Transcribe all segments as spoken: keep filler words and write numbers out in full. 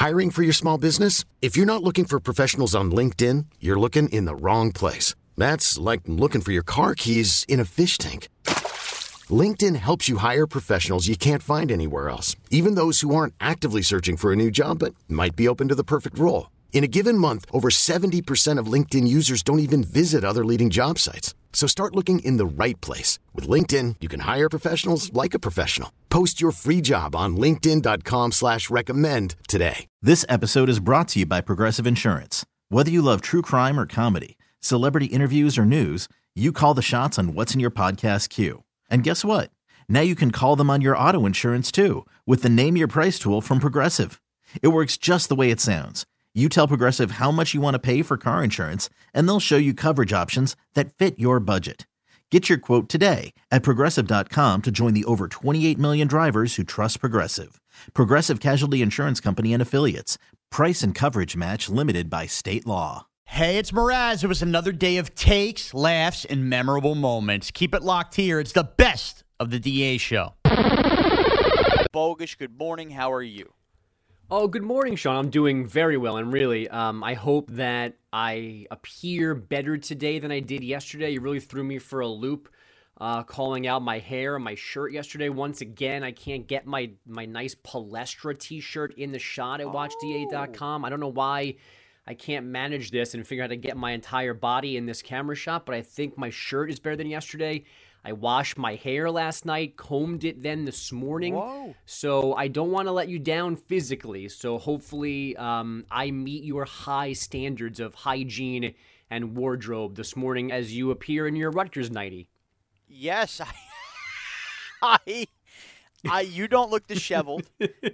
Hiring for your small business? If you're not looking for professionals on LinkedIn, you're looking in the wrong place. That's like looking for your car keys in a fish tank. LinkedIn helps you hire professionals you can't find anywhere else, even those who aren't actively searching for a new job but might be open to the perfect role. In a given month, over seventy percent of LinkedIn users don't even visit other leading job sites. So start looking in the right place. With LinkedIn, you can hire professionals like a professional. Post your free job on linkedin dot com slash recommend today. This episode is brought to you by Progressive Insurance. Whether you love true crime or comedy, celebrity interviews or news, you call the shots on what's in your podcast queue. And guess what? Now you can call them on your auto insurance too with the Name Your Price tool from Progressive. It works just the way it sounds. You tell Progressive how much you want to pay for car insurance, and they'll show you coverage options that fit your budget. Get your quote today at progressive dot com to join the over twenty-eight million drivers who trust Progressive. Progressive Casualty Insurance Company and Affiliates. Price and coverage match limited by state law. Hey, it's Mraz. It was another day of takes, laughs, and memorable moments. Keep it locked here. It's the best of the D A show. Bogusch, good morning. How are you? Oh, good morning, Sean. I'm doing very well, and really, um, I hope that I appear better today than I did yesterday. You really threw me for a loop, uh, calling out my hair and my shirt yesterday. Once again, I can't get my, my nice Palestra t-shirt in the shot at watch d a dot com. I don't know why I can't manage this and figure out how to get my entire body in this camera shot, but I think my shirt is better than yesterday. I washed my hair last night, combed it then this morning. Whoa. So I don't want to let you down physically. So hopefully um, I meet your high standards of hygiene and wardrobe this morning as you appear in your Rutgers nightie. Yes, I, I, I you don't look disheveled.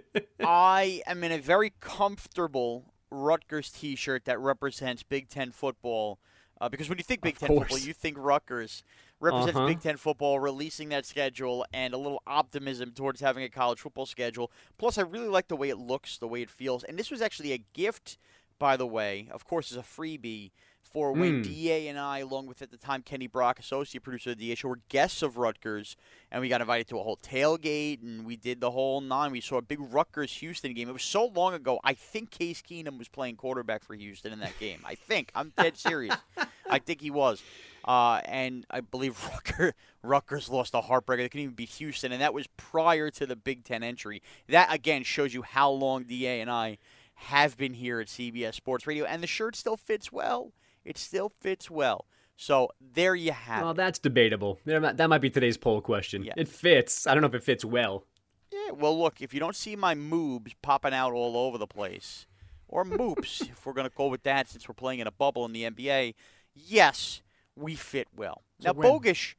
I am in a very comfortable Rutgers t-shirt that represents Big Ten football. Uh, because when you think Big Of Ten course. football, you think Rutgers represents Uh-huh. Big Ten football, releasing that schedule, and a little optimism towards having a college football schedule. Plus, I really like the way it looks, the way it feels. And this was actually a gift, by the way, of course, as a freebie, for when Mm. D A and I, along with at the time Kenny Brock, associate producer of the D A show, were guests of Rutgers, and we got invited to a whole tailgate, and we did the whole nine. We saw a big Rutgers-Houston game. It was so long ago, I think Case Keenum was playing quarterback for Houston in that game. I think. I'm dead serious. I think he was. Uh, and I believe Rutgers, Rutgers lost a heartbreaker. They couldn't even beat Houston, and that was prior to the Big Ten entry. That, again, shows you how long D A and I have been here at C B S Sports Radio, and the shirt still fits well. It still fits well. So there you have Well, it. that's debatable. There might- That might be today's poll question. Yeah. It fits. I don't know if it fits well. Yeah, well, look, if you don't see my moobs popping out all over the place, or moops, if we're going to go with that since we're playing in a bubble in the N B A, yes, we fit well. So now, when- Bogusch,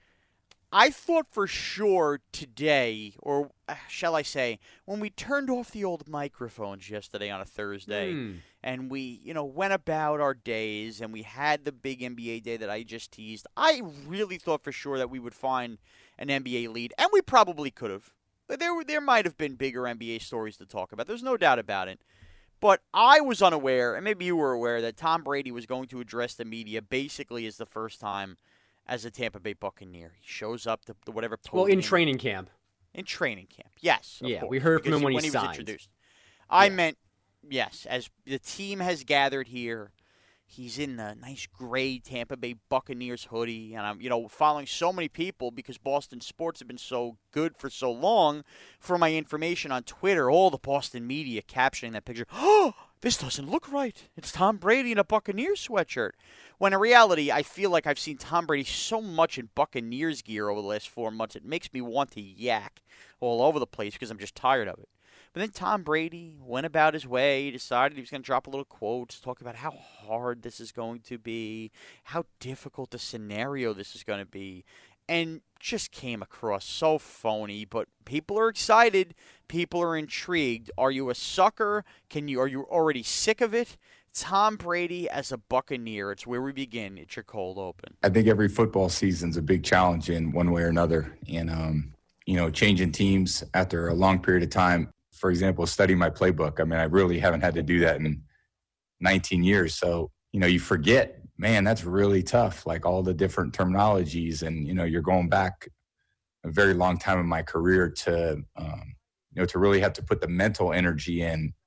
I thought for sure today, or uh, shall I say, when we turned off the old microphones yesterday on a Thursday, Hmm. and we, you know, went about our days, and we had the big N B A day that I just teased, I really thought for sure that we would find an N B A lead, and we probably could have. But there, were- there might have been bigger N B A stories to talk about. There's no doubt about it. But I was unaware, and maybe you were aware, that Tom Brady was going to address the media basically as the first time as a Tampa Bay Buccaneer. He shows up to, to whatever Well, in podium- training camp. In training camp, yes. Of Yeah, course, we heard from because him when he was signed. introduced. I Yeah. meant, yes, as the team has gathered here. He's in the nice gray Tampa Bay Buccaneers hoodie, and I'm, you know, following so many people because Boston sports have been so good for so long. For my information on Twitter, all the Boston media capturing that picture. Oh, this doesn't look right. It's Tom Brady in a Buccaneers sweatshirt. When in reality, I feel like I've seen Tom Brady so much in Buccaneers gear over the last four months, it makes me want to yak all over the place because I'm just tired of it. But then Tom Brady went about his way, decided he was going to drop a little quote, talk about how hard this is going to be, how difficult the scenario this is going to be, and just came across so phony. But people are excited. People are intrigued. Are you a sucker? Can you? Are you already sick of it? Tom Brady as a Buccaneer. It's where we begin. It's your cold open. I think every football season's a big challenge in one way or another. And, um, you know, changing teams after a long period of time, for example, studying my playbook. I mean, I really haven't had to do that in nineteen years. So, you know, you forget, man, that's really tough. Like all the different terminologies and, you know, you're going back a very long time in my career to, um, you know, to really have to put the mental energy in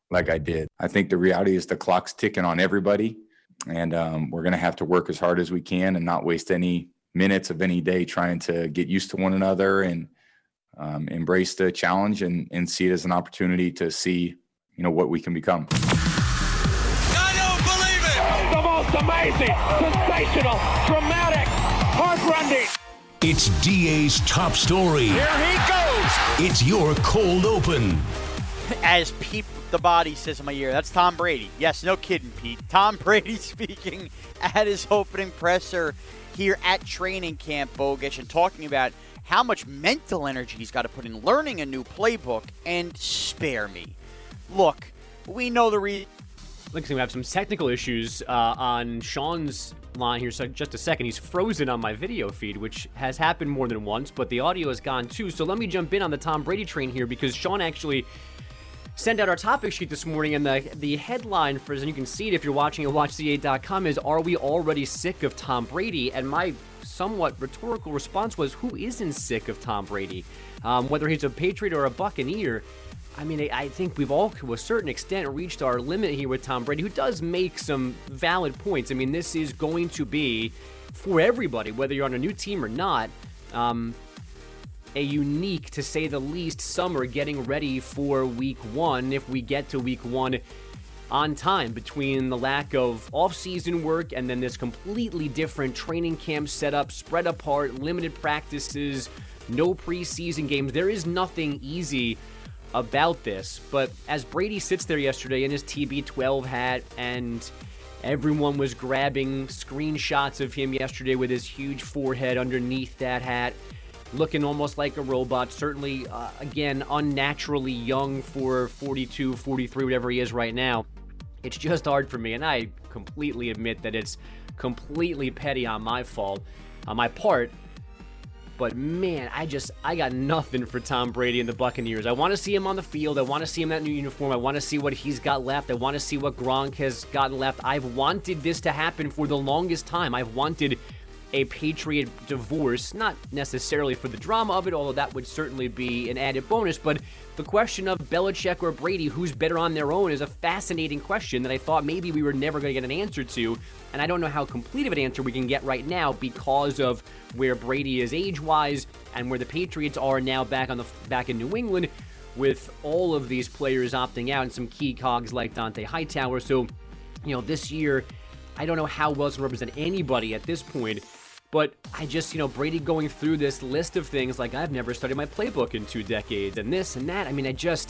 like I did. I think the reality is the clock's ticking on everybody, and um, we're going to have to work as hard as we can and not waste any minutes of any day trying to get used to one another and um, embrace the challenge and, and see it as an opportunity to see, you know, what we can become. I don't believe it! The most amazing, sensational, dramatic, heart-rending. It's D A's top story. Here he goes! It's your cold open. As Pete the Body says in my ear, that's Tom Brady. Yes, no kidding, Pete. Tom Brady speaking at his opening presser here at training camp, Bogish, and talking about how much mental energy he's got to put in learning a new playbook. And spare me. Look, we know the reason. Looks like we have some technical issues uh, on Sean's line here. So just a second, he's frozen on my video feed, which has happened more than once, but the audio is gone too. So let me jump in on the Tom Brady train here, because Sean actually sent out our topic sheet this morning, and the the headline for, and you can see it if you're watching at watch c eight dot com, is "Are we already sick of Tom Brady?" And my somewhat rhetorical response was, who isn't sick of Tom Brady? Um, whether he's a Patriot or a Buccaneer, I mean, I think we've all, to a certain extent, reached our limit here with Tom Brady, who does make some valid points. I mean, this is going to be, for everybody, whether you're on a new team or not, um, a unique, to say the least, summer getting ready for week one, if we get to week one on time, between the lack of off-season work and then this completely different training camp setup, spread apart, limited practices, no preseason games. There is nothing easy about this. But as Brady sits there yesterday in his T B twelve hat, and everyone was grabbing screenshots of him yesterday with his huge forehead underneath that hat, looking almost like a robot, certainly, uh, again, unnaturally young for forty-two, forty-three, whatever he is right now. It's just hard for me, and I completely admit that it's completely petty on my fault, on my part. But man, I just, I got nothing for Tom Brady and the Buccaneers. I want to see him on the field. I want to see him in that new uniform. I want to see what he's got left. I want to see what Gronk has gotten left. I've wanted this to happen for the longest time. I've wanted a Patriot divorce, not necessarily for the drama of it, although that would certainly be an added bonus, but the question of Belichick or Brady, who's better on their own, is a fascinating question that I thought maybe we were never going to get an answer to, and I don't know how complete of an answer we can get right now because of where Brady is age-wise and where the Patriots are now back on the back in New England, with all of these players opting out and some key cogs like Dante Hightower. So, you know, this year, I don't know how well it's going to represent anybody at this point, but I just, you know, Brady going through this list of things like, I've never studied my playbook in two decades, and this and that. I mean, I just,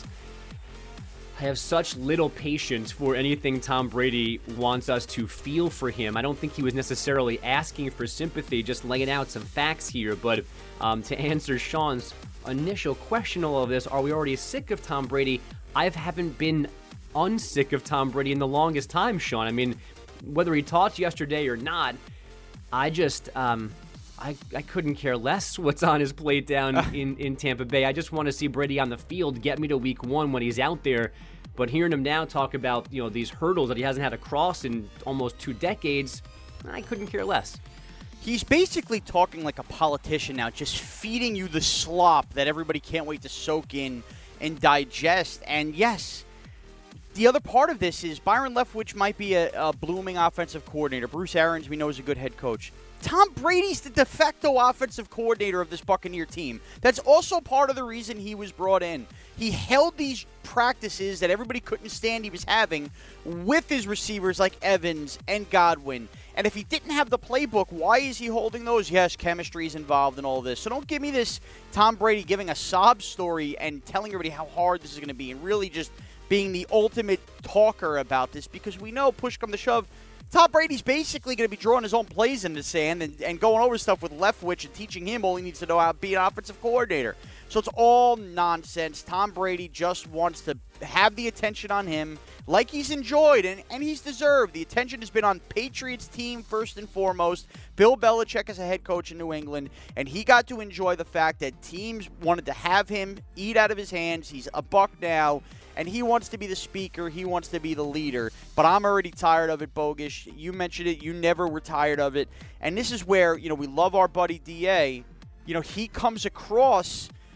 I have such little patience for anything Tom Brady wants us to feel for him. I don't think he was necessarily asking for sympathy, just laying out some facts here. But um, to answer Sean's initial question of all of this, are we already sick of Tom Brady? I haven't been unsick of Tom Brady in the longest time, Sean. I mean, whether he talked yesterday or not, I just, um, I, I couldn't care less what's on his plate down in, in Tampa Bay. I just want to see Brady on the field, get me to week one when he's out there. But hearing him now talk about, you know, these hurdles that he hasn't had to cross in almost two decades, I couldn't care less. He's basically talking like a politician now, just feeding you the slop that everybody can't wait to soak in and digest. And yes, the other part of this is Byron Leftwich might be a, a blooming offensive coordinator. Bruce Arians, we know, is a good head coach. Tom Brady's the de facto offensive coordinator of this Buccaneer team. That's also part of the reason he was brought in. He held these practices that everybody couldn't stand he was having with his receivers like Evans and Godwin. And if he didn't have the playbook, why is he holding those? Yes, chemistry is involved in all this. So don't give me this Tom Brady giving a sob story and telling everybody how hard this is going to be and really just being the ultimate talker about this, because we know, push come to shove, Tom Brady's basically going to be drawing his own plays in the sand and, and going over stuff with Leftwich and teaching him all he needs to know how to be an offensive coordinator. So it's all nonsense. Tom Brady just wants to have the attention on him like he's enjoyed, and, and he's deserved. The attention has been on Patriots team first and foremost. Bill Belichick is a head coach in New England, and he got to enjoy the fact that teams wanted to have him eat out of his hands. He's a Buck now, and he wants to be the speaker. He wants to be the leader. But I'm already tired of it, Bogish. You mentioned it. You never were tired of it. And this is where, you know, we love our buddy D A. You know, he comes across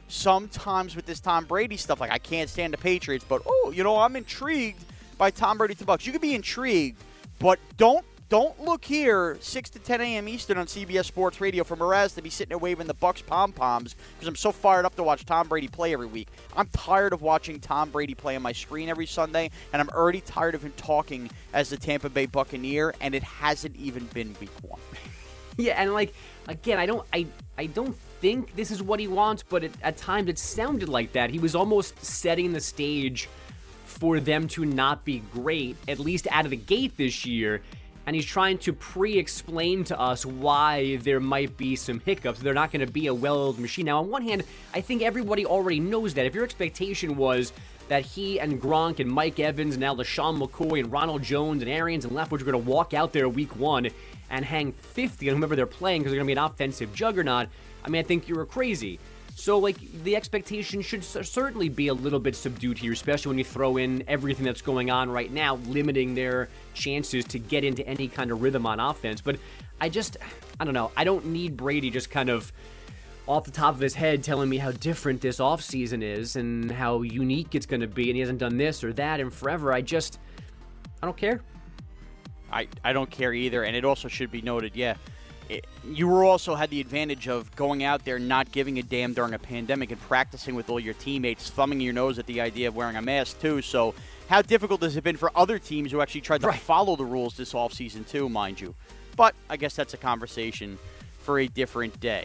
sometimes with this Tom Brady stuff, like I can't stand the Patriots, but, oh, you know, I'm intrigued by Tom Brady to Bucs. You could be intrigued, but don't don't look here six to ten a.m. Eastern on C B S Sports Radio for Mraz to be sitting there waving the Bucs pom-poms because I'm so fired up to watch Tom Brady play every week. I'm tired of watching Tom Brady play on my screen every Sunday, and I'm already tired of him talking as the Tampa Bay Buccaneer, and it hasn't even been week one. Yeah, and like, again, I don't I, I don't think this is what he wants, but it, at times it sounded like that. He was almost setting the stage for them to not be great, at least out of the gate this year. And he's trying to pre-explain to us why there might be some hiccups. They're not going to be a well-oiled machine. Now, on one hand, I think everybody already knows that. If your expectation was that he and Gronk and Mike Evans and now LaShawn McCoy and Ronald Jones and Arians and Leftwich are going to walk out there week one and hang fifty on whoever they're playing because they're going to be an offensive juggernaut, I mean, I think you were crazy. So, like, the expectation should certainly be a little bit subdued here, especially when you throw in everything that's going on right now, limiting their chances to get into any kind of rhythm on offense. But I just, I don't know, I don't need Brady just kind of off the top of his head telling me how different this offseason is and how unique it's going to be, and he hasn't done this or that in forever. I just, I don't care. I, I don't care either, and it also should be noted, yeah, it, you were also had the advantage of going out there not giving a damn during a pandemic and practicing with all your teammates, thumbing your nose at the idea of wearing a mask too. So how difficult has it been for other teams who actually tried to right. follow the rules this offseason too, mind you? But I guess that's a conversation for a different day.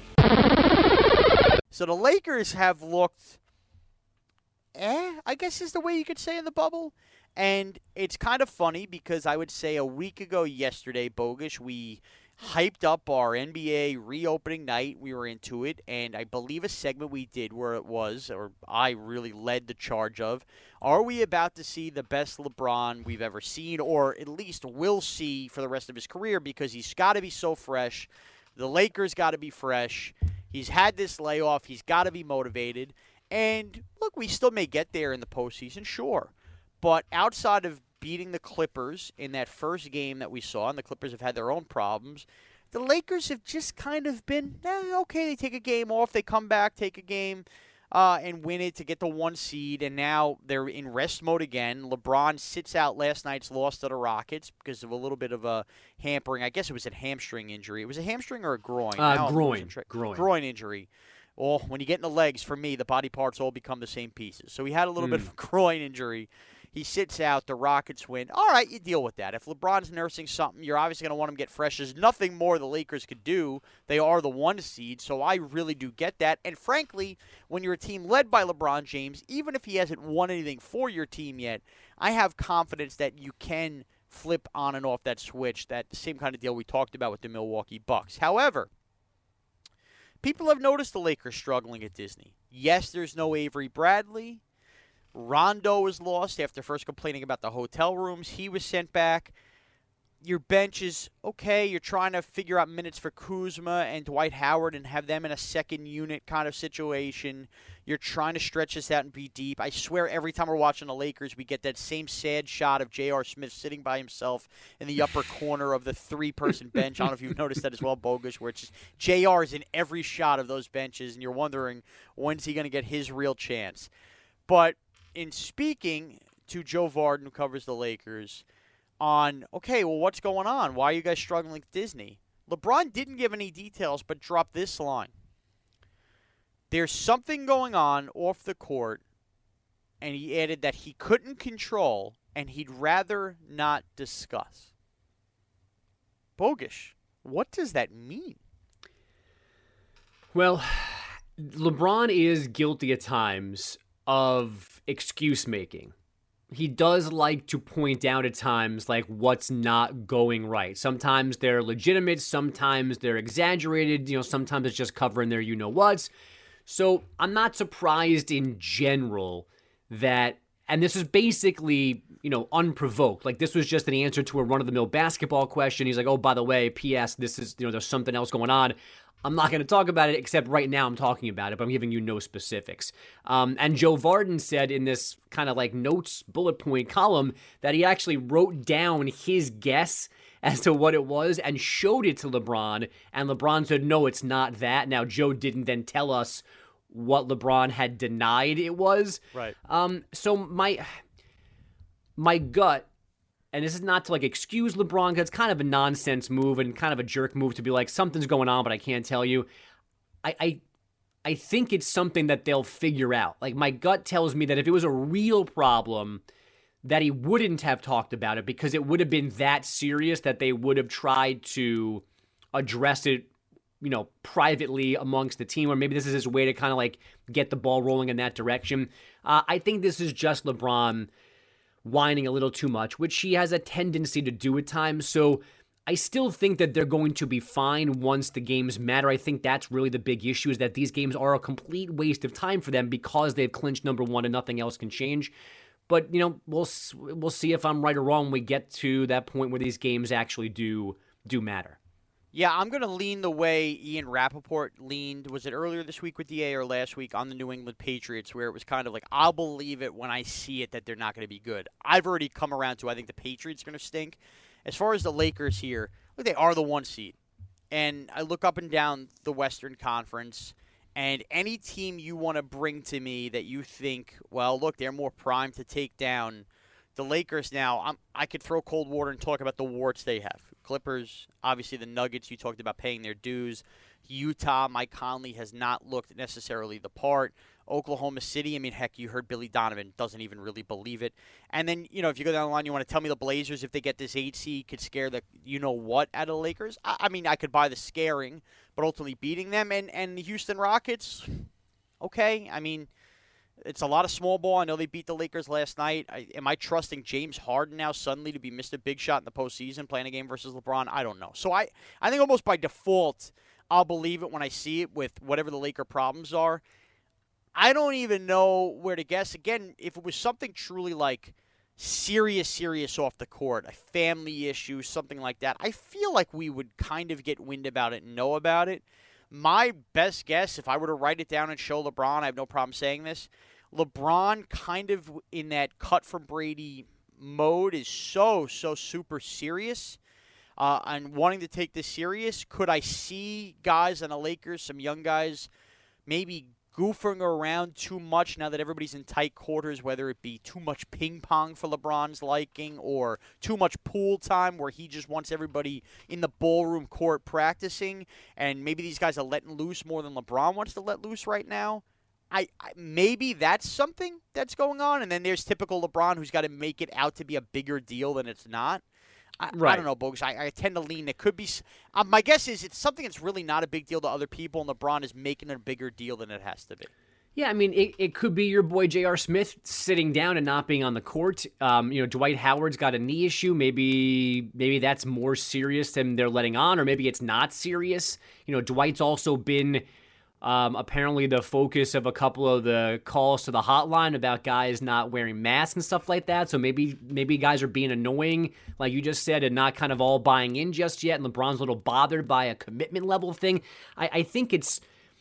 So the Lakers have looked, eh, I guess is the way you could say in the bubble. And it's kind of funny because I would say a week ago yesterday, Bogusch, we hyped up our N B A reopening night. We were into it, and I believe a segment we did where it was, or I really led the charge of, are we about to see the best LeBron we've ever seen, or at least will see for the rest of his career, because he's got to be so fresh. The Lakers got to be fresh. He's had this layoff. He's got to be motivated. And, look, we still may get there in the postseason, sure. But outside of beating the Clippers in that first game that we saw, and the Clippers have had their own problems, the Lakers have just kind of been, eh, okay, they take a game off, they come back, take a game, uh, and win it to get the one seed, and now they're in rest mode again. LeBron sits out last night's loss to the Rockets because of a little bit of a hampering. I guess it was a hamstring injury. It was a hamstring or a groin? Uh, groin. Tra- groin. Groin injury. Well, when you get in the legs, for me, the body parts all become the same pieces. So he had a little mm. bit of a groin injury. He sits out, the Rockets win. All right, you deal with that. If LeBron's nursing something, you're obviously going to want him to get fresh. There's nothing more the Lakers could do. They are the one seed, so I really do get that. And frankly, when you're a team led by LeBron James, even if he hasn't won anything for your team yet, I have confidence that you can flip on and off that switch, that same kind of deal we talked about with the Milwaukee Bucks. However, people have noticed the Lakers struggling at Disney. Yes, there's no Avery Bradley. Rondo was lost after first complaining about the hotel rooms. He was sent back. Your bench is okay. You're trying to figure out minutes for Kuzma and Dwight Howard and have them in a second unit kind of situation. You're trying to stretch this out and be deep. I swear every time we're watching the Lakers, we get that same sad shot of J R. Smith sitting by himself in the upper corner of the three-person bench. I don't know if you've noticed that as well, Bogusch, where it's just J R is in every shot of those benches, and you're wondering, when's he going to get his real chance? But in speaking to Joe Vardon, who covers the Lakers, on, okay, well, what's going on? Why are you guys struggling with Disney? LeBron didn't give any details, but dropped this line. There's something going on off the court, and he added that he couldn't control, and he'd rather not discuss. Bogusch, what does that mean? Well, LeBron is guilty at times of excuse making. He does like to point out at times like what's not going right. Sometimes they're legitimate, sometimes they're exaggerated, you know, sometimes it's just covering their you-know-whats. So I'm not surprised in general that, and this is basically, you know, unprovoked. Like this was just an answer to a run-of-the-mill basketball question. He's like, oh, by the way, P S, this is, you know, there's something else going on. I'm not going to talk about it, except right now I'm talking about it, but I'm giving you no specifics. Um, and Joe Vardon said in this kind of like notes bullet point column that he actually wrote down his guess as to what it was and showed it to LeBron. And LeBron said, no, it's not that. Now, Joe didn't then tell us what LeBron had denied it was. Right. Um, so my my gut, and this is not to like excuse LeBron because it's kind of a nonsense move and kind of a jerk move to be like, something's going on, but I can't tell you. I, I I think it's something that they'll figure out. Like, my gut tells me that if it was a real problem, that he wouldn't have talked about it because it would have been that serious that they would have tried to address it, you know, privately amongst the team, or maybe this is his way to kind of like get the ball rolling in that direction. Uh, I think this is just LeBron whining a little too much, which he has a tendency to do at times. So I still think that they're going to be fine once the games matter. I think that's really the big issue, is that these games are a complete waste of time for them because they've clinched number one and nothing else can change. But, you know, we'll we'll see if I'm right or wrong when we get to that point where these games actually do do matter. Yeah, I'm going to lean the way Ian Rappaport leaned, was it earlier this week with D A or last week, on the New England Patriots, where it was kind of like, I'll believe it when I see it that they're not going to be good. I've already come around to I think the Patriots are going to stink. As far as the Lakers here, look, they are the one seed. And I look up and down the Western Conference, and any team you want to bring to me that you think, well, look, they're more primed to take down the Lakers now, I'm, I could throw cold water and talk about the warts they have. Clippers, obviously the Nuggets, you talked about paying their dues. Utah, Mike Conley has not looked necessarily the part. Oklahoma City, I mean, heck, you heard Billy Donovan doesn't even really believe it. And then, you know, if you go down the line, you want to tell me the Blazers, if they get this eight seed, could scare the you-know-what out of the Lakers? I, I mean, I could buy the scaring, but ultimately beating them. And, and the Houston Rockets, okay, I mean, it's a lot of small ball. I know they beat the Lakers last night. I, am I trusting James Harden now suddenly to be Mister Big Shot in the postseason playing a game versus LeBron? I don't know. So I, I think almost by default, I'll believe it when I see it with whatever the Laker problems are. I don't even know where to guess. Again, if it was something truly like serious, serious off the court, a family issue, something like that, I feel like we would kind of get wind about it and know about it. My best guess, if I were to write it down and show LeBron, I have no problem saying this, LeBron kind of in that cut from Brady mode is so, so super serious uh, and wanting to take this serious. Could I see guys on the Lakers, some young guys, maybe goofing around too much now that everybody's in tight quarters, whether it be too much ping pong for LeBron's liking or too much pool time where he just wants everybody in the ballroom court practicing, and maybe these guys are letting loose more than LeBron wants to let loose right now? I, I maybe that's something that's going on, and then there's typical LeBron who's got to make it out to be a bigger deal than it's not. I, right. I don't know, Bogus. I, I tend to lean. It could be. Um, my guess is it's something that's really not a big deal to other people, and LeBron is making it a bigger deal than it has to be. Yeah, I mean, it, it could be your boy J R. Smith sitting down and not being on the court. Um, you know, Dwight Howard's got a knee issue. Maybe maybe that's more serious than they're letting on, or maybe it's not serious. You know, Dwight's also been um, apparently the focus of a couple of the calls to the hotline about guys not wearing masks and stuff like that. So maybe maybe guys are being annoying, like you just said, and not kind of all buying in just yet. And LeBron's a little bothered by a commitment level thing. I, I think it's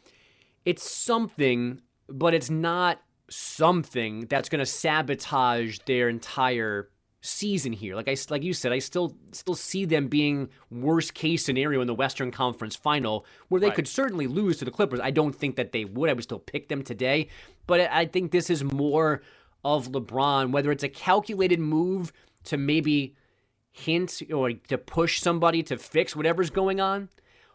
it's something, but it's not something that's going to sabotage their entire season here. Like I, like you said, I still still see them being worst case scenario in the Western Conference Final, where they right. could certainly lose to the Clippers. I don't think that they would. I would still pick them today, but I think this is more of LeBron, whether it's a calculated move to maybe hint or to push somebody to fix whatever's going on,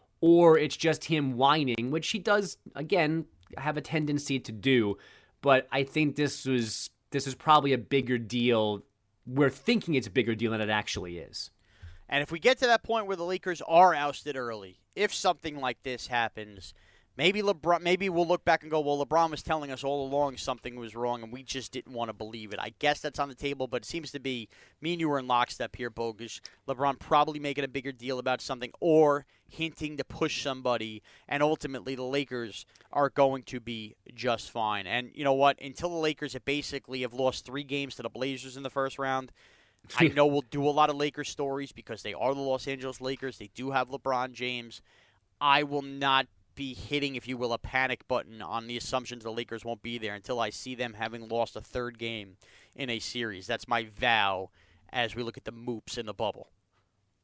or it's just him whining, which he does again have a tendency to do. But I think this was this is probably a bigger deal. We're thinking it's a bigger deal than it actually is. And if we get to that point where the Lakers are ousted early, if something like this happens, maybe LeBron, maybe we'll look back and go, well, LeBron was telling us all along something was wrong, and we just didn't want to believe it. I guess that's on the table, but it seems to be me and you were in lockstep here, Bogus. LeBron probably making a bigger deal about something or hinting to push somebody, and ultimately the Lakers are going to be just fine. And you know what? Until the Lakers have basically have lost three games to the Blazers in the first round, I know we'll do a lot of Lakers stories because they are the Los Angeles Lakers. They do have LeBron James. I will not be hitting, if you will, a panic button on the assumptions the Lakers won't be there until I see them having lost a third game in a series. That's my vow as we look at the moops in the bubble.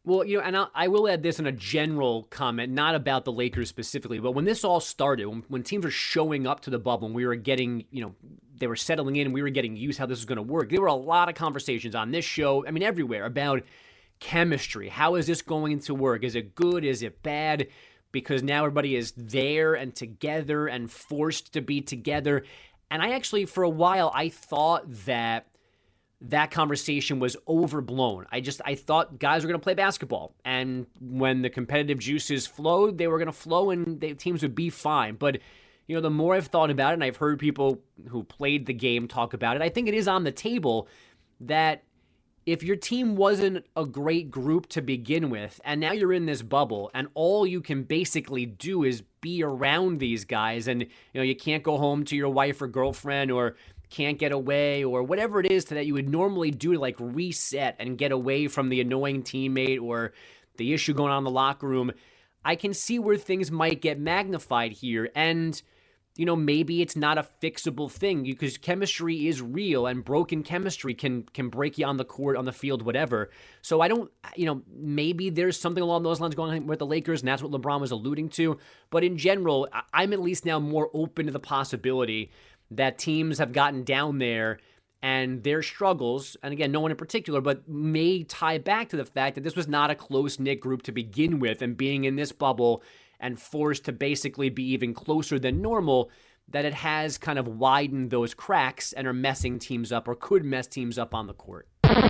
Well, you know, and I, I will add this in a general comment, not about the Lakers specifically, but when this all started, when, when teams were showing up to the bubble and we were getting, you know, they were settling in and we were getting used to how this was going to work, there were a lot of conversations on this show, I mean, everywhere, about chemistry. How is this going to work? Is it good? Is it bad? Because now everybody is there and together and forced to be together. And I actually, for a while, I thought that that conversation was overblown. I just, I thought guys were going to play basketball. And when the competitive juices flowed, they were going to flow and the teams would be fine. But, you know, the more I've thought about it, and I've heard people who played the game talk about it, I think it is on the table that if your team wasn't a great group to begin with, and now you're in this bubble, and all you can basically do is be around these guys, and, you know, you can't go home to your wife or girlfriend, or can't get away, or whatever it is that you would normally do to like reset and get away from the annoying teammate or the issue going on in the locker room, I can see where things might get magnified here. And, you know, maybe it's not a fixable thing because chemistry is real and broken chemistry can can break you on the court, on the field, whatever. So I don't, you know, maybe there's something along those lines going on with the Lakers, and that's what LeBron was alluding to. But in general, I'm at least now more open to the possibility that teams have gotten down there and their struggles, and again, no one in particular, but may tie back to the fact that this was not a close-knit group to begin with, and being in this bubble and forced to basically be even closer than normal, that it has kind of widened those cracks and are messing teams up or could mess teams up on the court.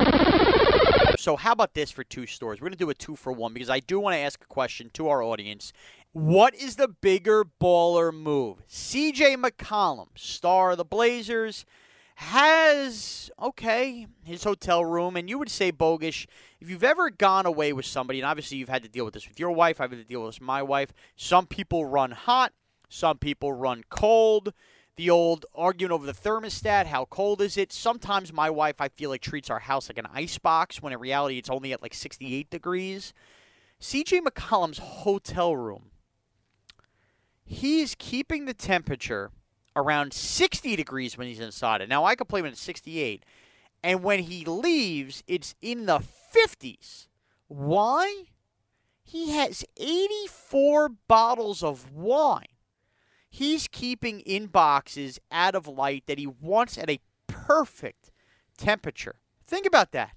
So how about this for two stories? We're going to do a two for one because I do want to ask a question to our audience. What is the bigger baller move? C J McCollum, star of the Blazers, has, okay, his hotel room, and you would say, Bogusch, if you've ever gone away with somebody, and obviously you've had to deal with this with your wife, I've had to deal with this with my wife, some people run hot, some people run cold. The old arguing over the thermostat, how cold is it? Sometimes my wife, I feel like, treats our house like an ice box when in reality it's only at like sixty-eight degrees. C J McCollum's hotel room, he's keeping the temperature around sixty degrees when he's inside it. Now, I could play when it's sixty-eight. And when he leaves, it's in the fifties. Why? He has eighty-four bottles of wine he's keeping in boxes out of light that he wants at a perfect temperature. Think about that.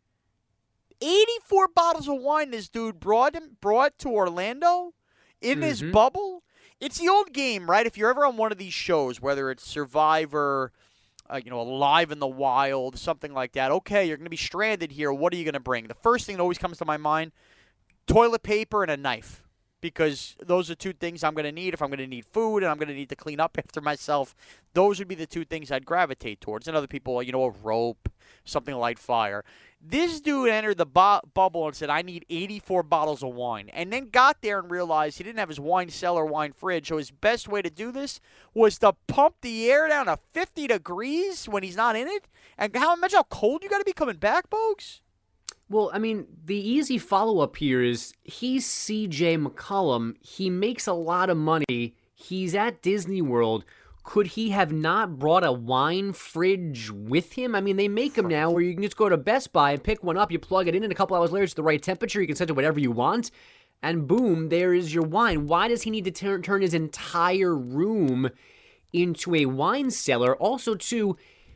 eighty-four bottles of wine this dude brought him brought to Orlando in mm-hmm. his bubble. It's the old game, right? If you're ever on one of these shows, whether it's Survivor, uh, you know, Live in the Wild, something like that. Okay, you're going to be stranded here. What are you going to bring? The first thing that always comes to my mind, toilet paper and a knife. Because those are two things I'm going to need if I'm going to need food and I'm going to need to clean up after myself. Those would be the two things I'd gravitate towards. And other people, you know, a rope, something to light fire. This dude entered the bu- bubble and said, I need eighty-four bottles of wine. And then got there and realized he didn't have his wine cellar, wine fridge. So his best way to do this was to pump the air down to fifty degrees when he's not in it. And how imagine how cold you got to be coming back, folks? Well, I mean, the easy follow-up here is he's C J McCollum. He makes a lot of money. He's at Disney World. Could he have not brought a wine fridge with him? I mean, they make them now where you can just go to Best Buy and pick one up. You plug it in, and a couple hours later, it's the right temperature. You can set it to whatever you want, and boom, there is your wine. Why does he need to turn turn his entire room into a wine cellar? Also, too,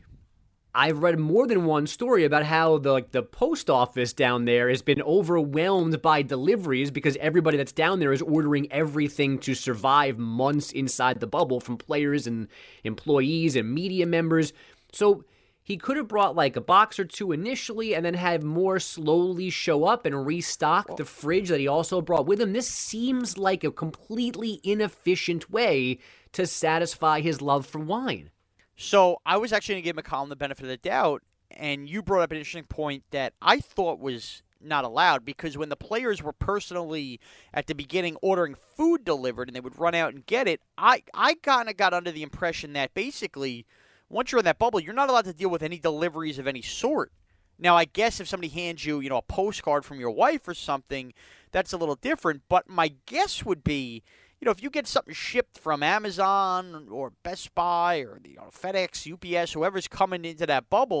I've read more than one story about how the like the post office down there has been overwhelmed by deliveries because everybody that's down there is ordering everything to survive months inside the bubble from players and employees and media members. So he could have brought like a box or two initially and then had more slowly show up and restock the fridge that he also brought with him. This seems like a completely inefficient way to satisfy his love for wine. So I was actually going to give McCollum the benefit of the doubt, and you brought up an interesting point that I thought was not allowed because when the players were personally at the beginning ordering food delivered and they would run out and get it, I, I kind of got under the impression that basically once you're in that bubble, you're not allowed to deal with any deliveries of any sort. Now, I guess if somebody hands you, you know, a postcard from your wife or something, that's a little different, but my guess would be, you know, if you get something shipped from Amazon or Best Buy or you know, FedEx, U P S, whoever's coming into that bubble,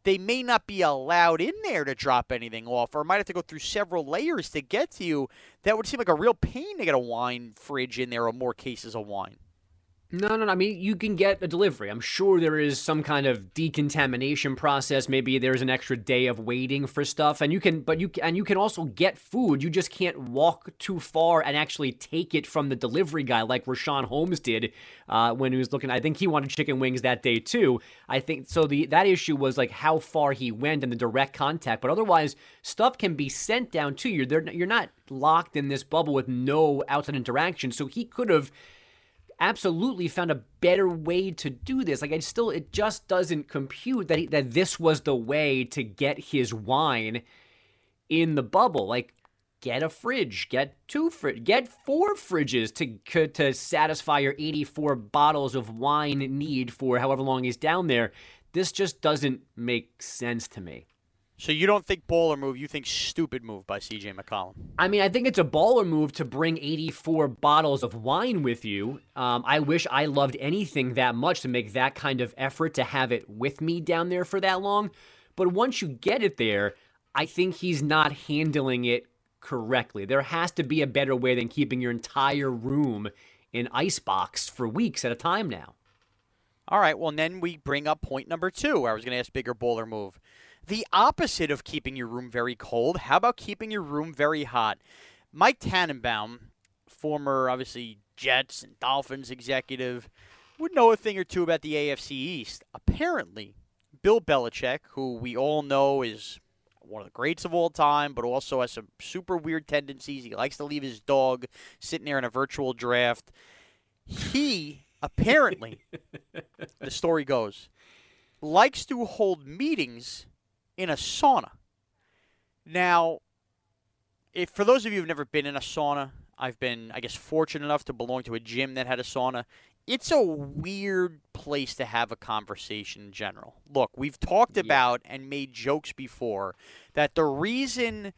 they may not be allowed in there to drop anything off, or might have to go through several layers to get to you. That would seem like a real pain to get a wine fridge in there or more cases of wine. No, no, no. I mean, you can get a delivery. I'm sure there is some kind of decontamination process. Maybe there's an extra day of waiting for stuff, and you can, but you and you can also get food. You just can't walk too far and actually take it from the delivery guy, like Rashawn Holmes did uh, when he was looking. I think he wanted chicken wings that day too. I think so. The that issue was like how far he went and the direct contact, but otherwise, stuff can be sent down to you. They're, you're not locked in this bubble with no outside interaction. So he could have absolutely found a better way to do this. Like, I still, it just doesn't compute that he, that this was the way to get his wine in the bubble. Like, get a fridge, get two fridge, get four fridges to to satisfy your eighty-four bottles of wine need for however long he's down there. This just doesn't make sense to me. So you don't think baller move, you think stupid move by C J McCollum? I mean, I think it's a baller move to bring eighty-four bottles of wine with you. Um, I wish I loved anything that much to make that kind of effort to have it with me down there for that long. But once you get it there, I think he's not handling it correctly. There has to be a better way than keeping your entire room in icebox for weeks at a time now. All right, well, then we bring up point number two, where I was going to ask bigger baller move. The opposite of keeping your room very cold, how about keeping your room very hot? Mike Tannenbaum, former, obviously, Jets and Dolphins executive, would know a thing or two about the A F C East. Apparently, Bill Belichick, who we all know is one of the greats of all time, but also has some super weird tendencies. He likes to leave his dog sitting there in a virtual draft. He, apparently, the story goes, likes to hold meetings in a sauna. Now, if for those of you who've never been in a sauna, I've been, I guess, fortunate enough to belong to a gym that had a sauna. It's a weird place to have a conversation in general. Look, we've talked Yeah. about and made jokes before that the reason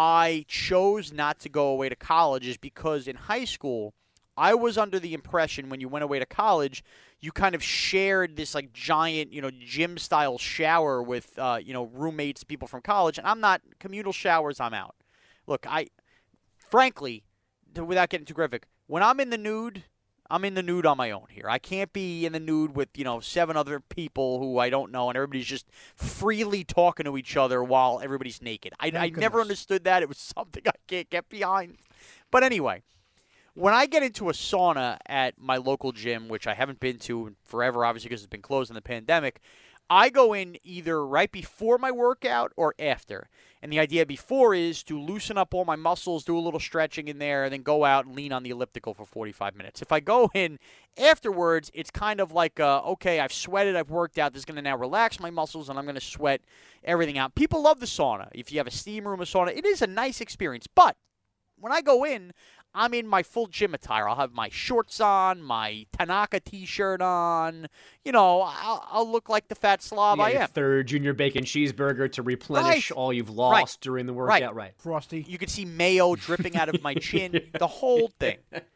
I chose not to go away to college is because in high school, I was under the impression when you went away to college, you kind of shared this like giant, you know, gym-style shower with, uh, you know, roommates, people from college. And I'm not communal showers. I'm out. Look, I, frankly, without getting too graphic, when I'm in the nude, I'm in the nude on my own here. I can't be in the nude with, you know, seven other people who I don't know, and everybody's just freely talking to each other while everybody's naked. I, I never understood that. It was something I can't get behind. But anyway. When I get into a sauna at my local gym, which I haven't been to in forever, obviously because it's been closed in the pandemic, I go in either right before my workout or after. And the idea before is to loosen up all my muscles, do a little stretching in there, and then go out and lean on the elliptical for forty-five minutes. If I go in afterwards, it's kind of like, uh, okay, I've sweated, I've worked out, this is going to now relax my muscles, and I'm going to sweat everything out. People love the sauna. If you have a steam room or sauna, it is a nice experience. But when I go in, I'm in my full gym attire. I'll have my shorts on, my Tanaka T-shirt on. You know, I'll, I'll look like the fat slob Yeah, I your am. third junior bacon cheeseburger to replenish Right. all you've lost Right. during the workout. Right. Frosty. You can see mayo dripping out of my chin, the whole thing.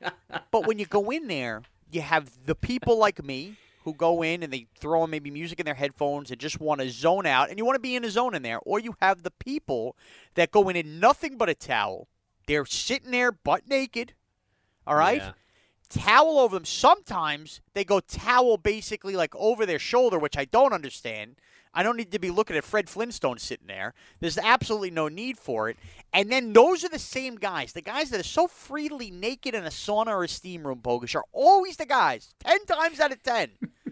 But when you go in there, you have the people like me who go in and they throw on maybe music in their headphones and just want to zone out, and you want to be in a zone in there. Or you have the people that go in in nothing but a towel. They're sitting there butt naked, all right? Yeah. Towel over them. Sometimes they go towel basically like over their shoulder, which I don't understand. I don't need to be looking at Fred Flintstone sitting there. There's absolutely no need for it. And then those are the same guys. The guys that are so freely naked in a sauna or a steam room, Bogusch, are always the guys, ten times out of ten.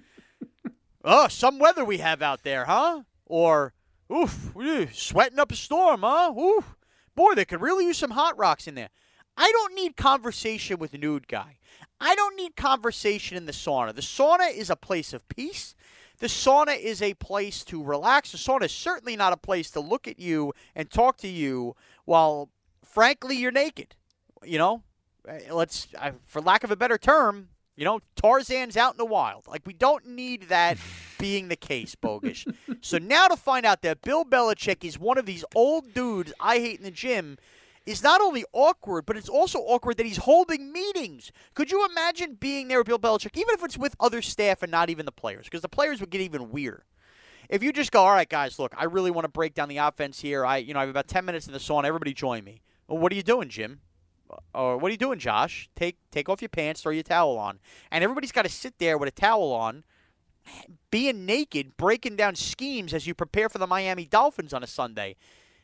Oh, some weather we have out there, huh? Or, oof, sweating up a storm, huh? Oof. Boy, they could really use some hot rocks in there. I don't need conversation with the nude guy. I don't need conversation in the sauna. The sauna is a place of peace. The sauna is a place to relax. The sauna is certainly not a place to look at you and talk to you while, frankly, you're naked. You know, let's, for lack of a better term, you know, Tarzan's out in the wild. Like, we don't need that being the case, Bogusch. So now to find out that Bill Belichick is one of these old dudes I hate in the gym is not only awkward, but it's also awkward that he's holding meetings. Could you imagine being there with Bill Belichick, even if it's with other staff and not even the players? Because the players would get even weirder. If you just go, all right, guys, look, I really want to break down the offense here. I, you know, I have about ten minutes in the sauna. Everybody join me. Well, what are you doing, Jim? Or what are you doing, Josh? Take take off your pants, throw your towel on. And everybody's got to sit there with a towel on, being naked, breaking down schemes as you prepare for the Miami Dolphins on a Sunday.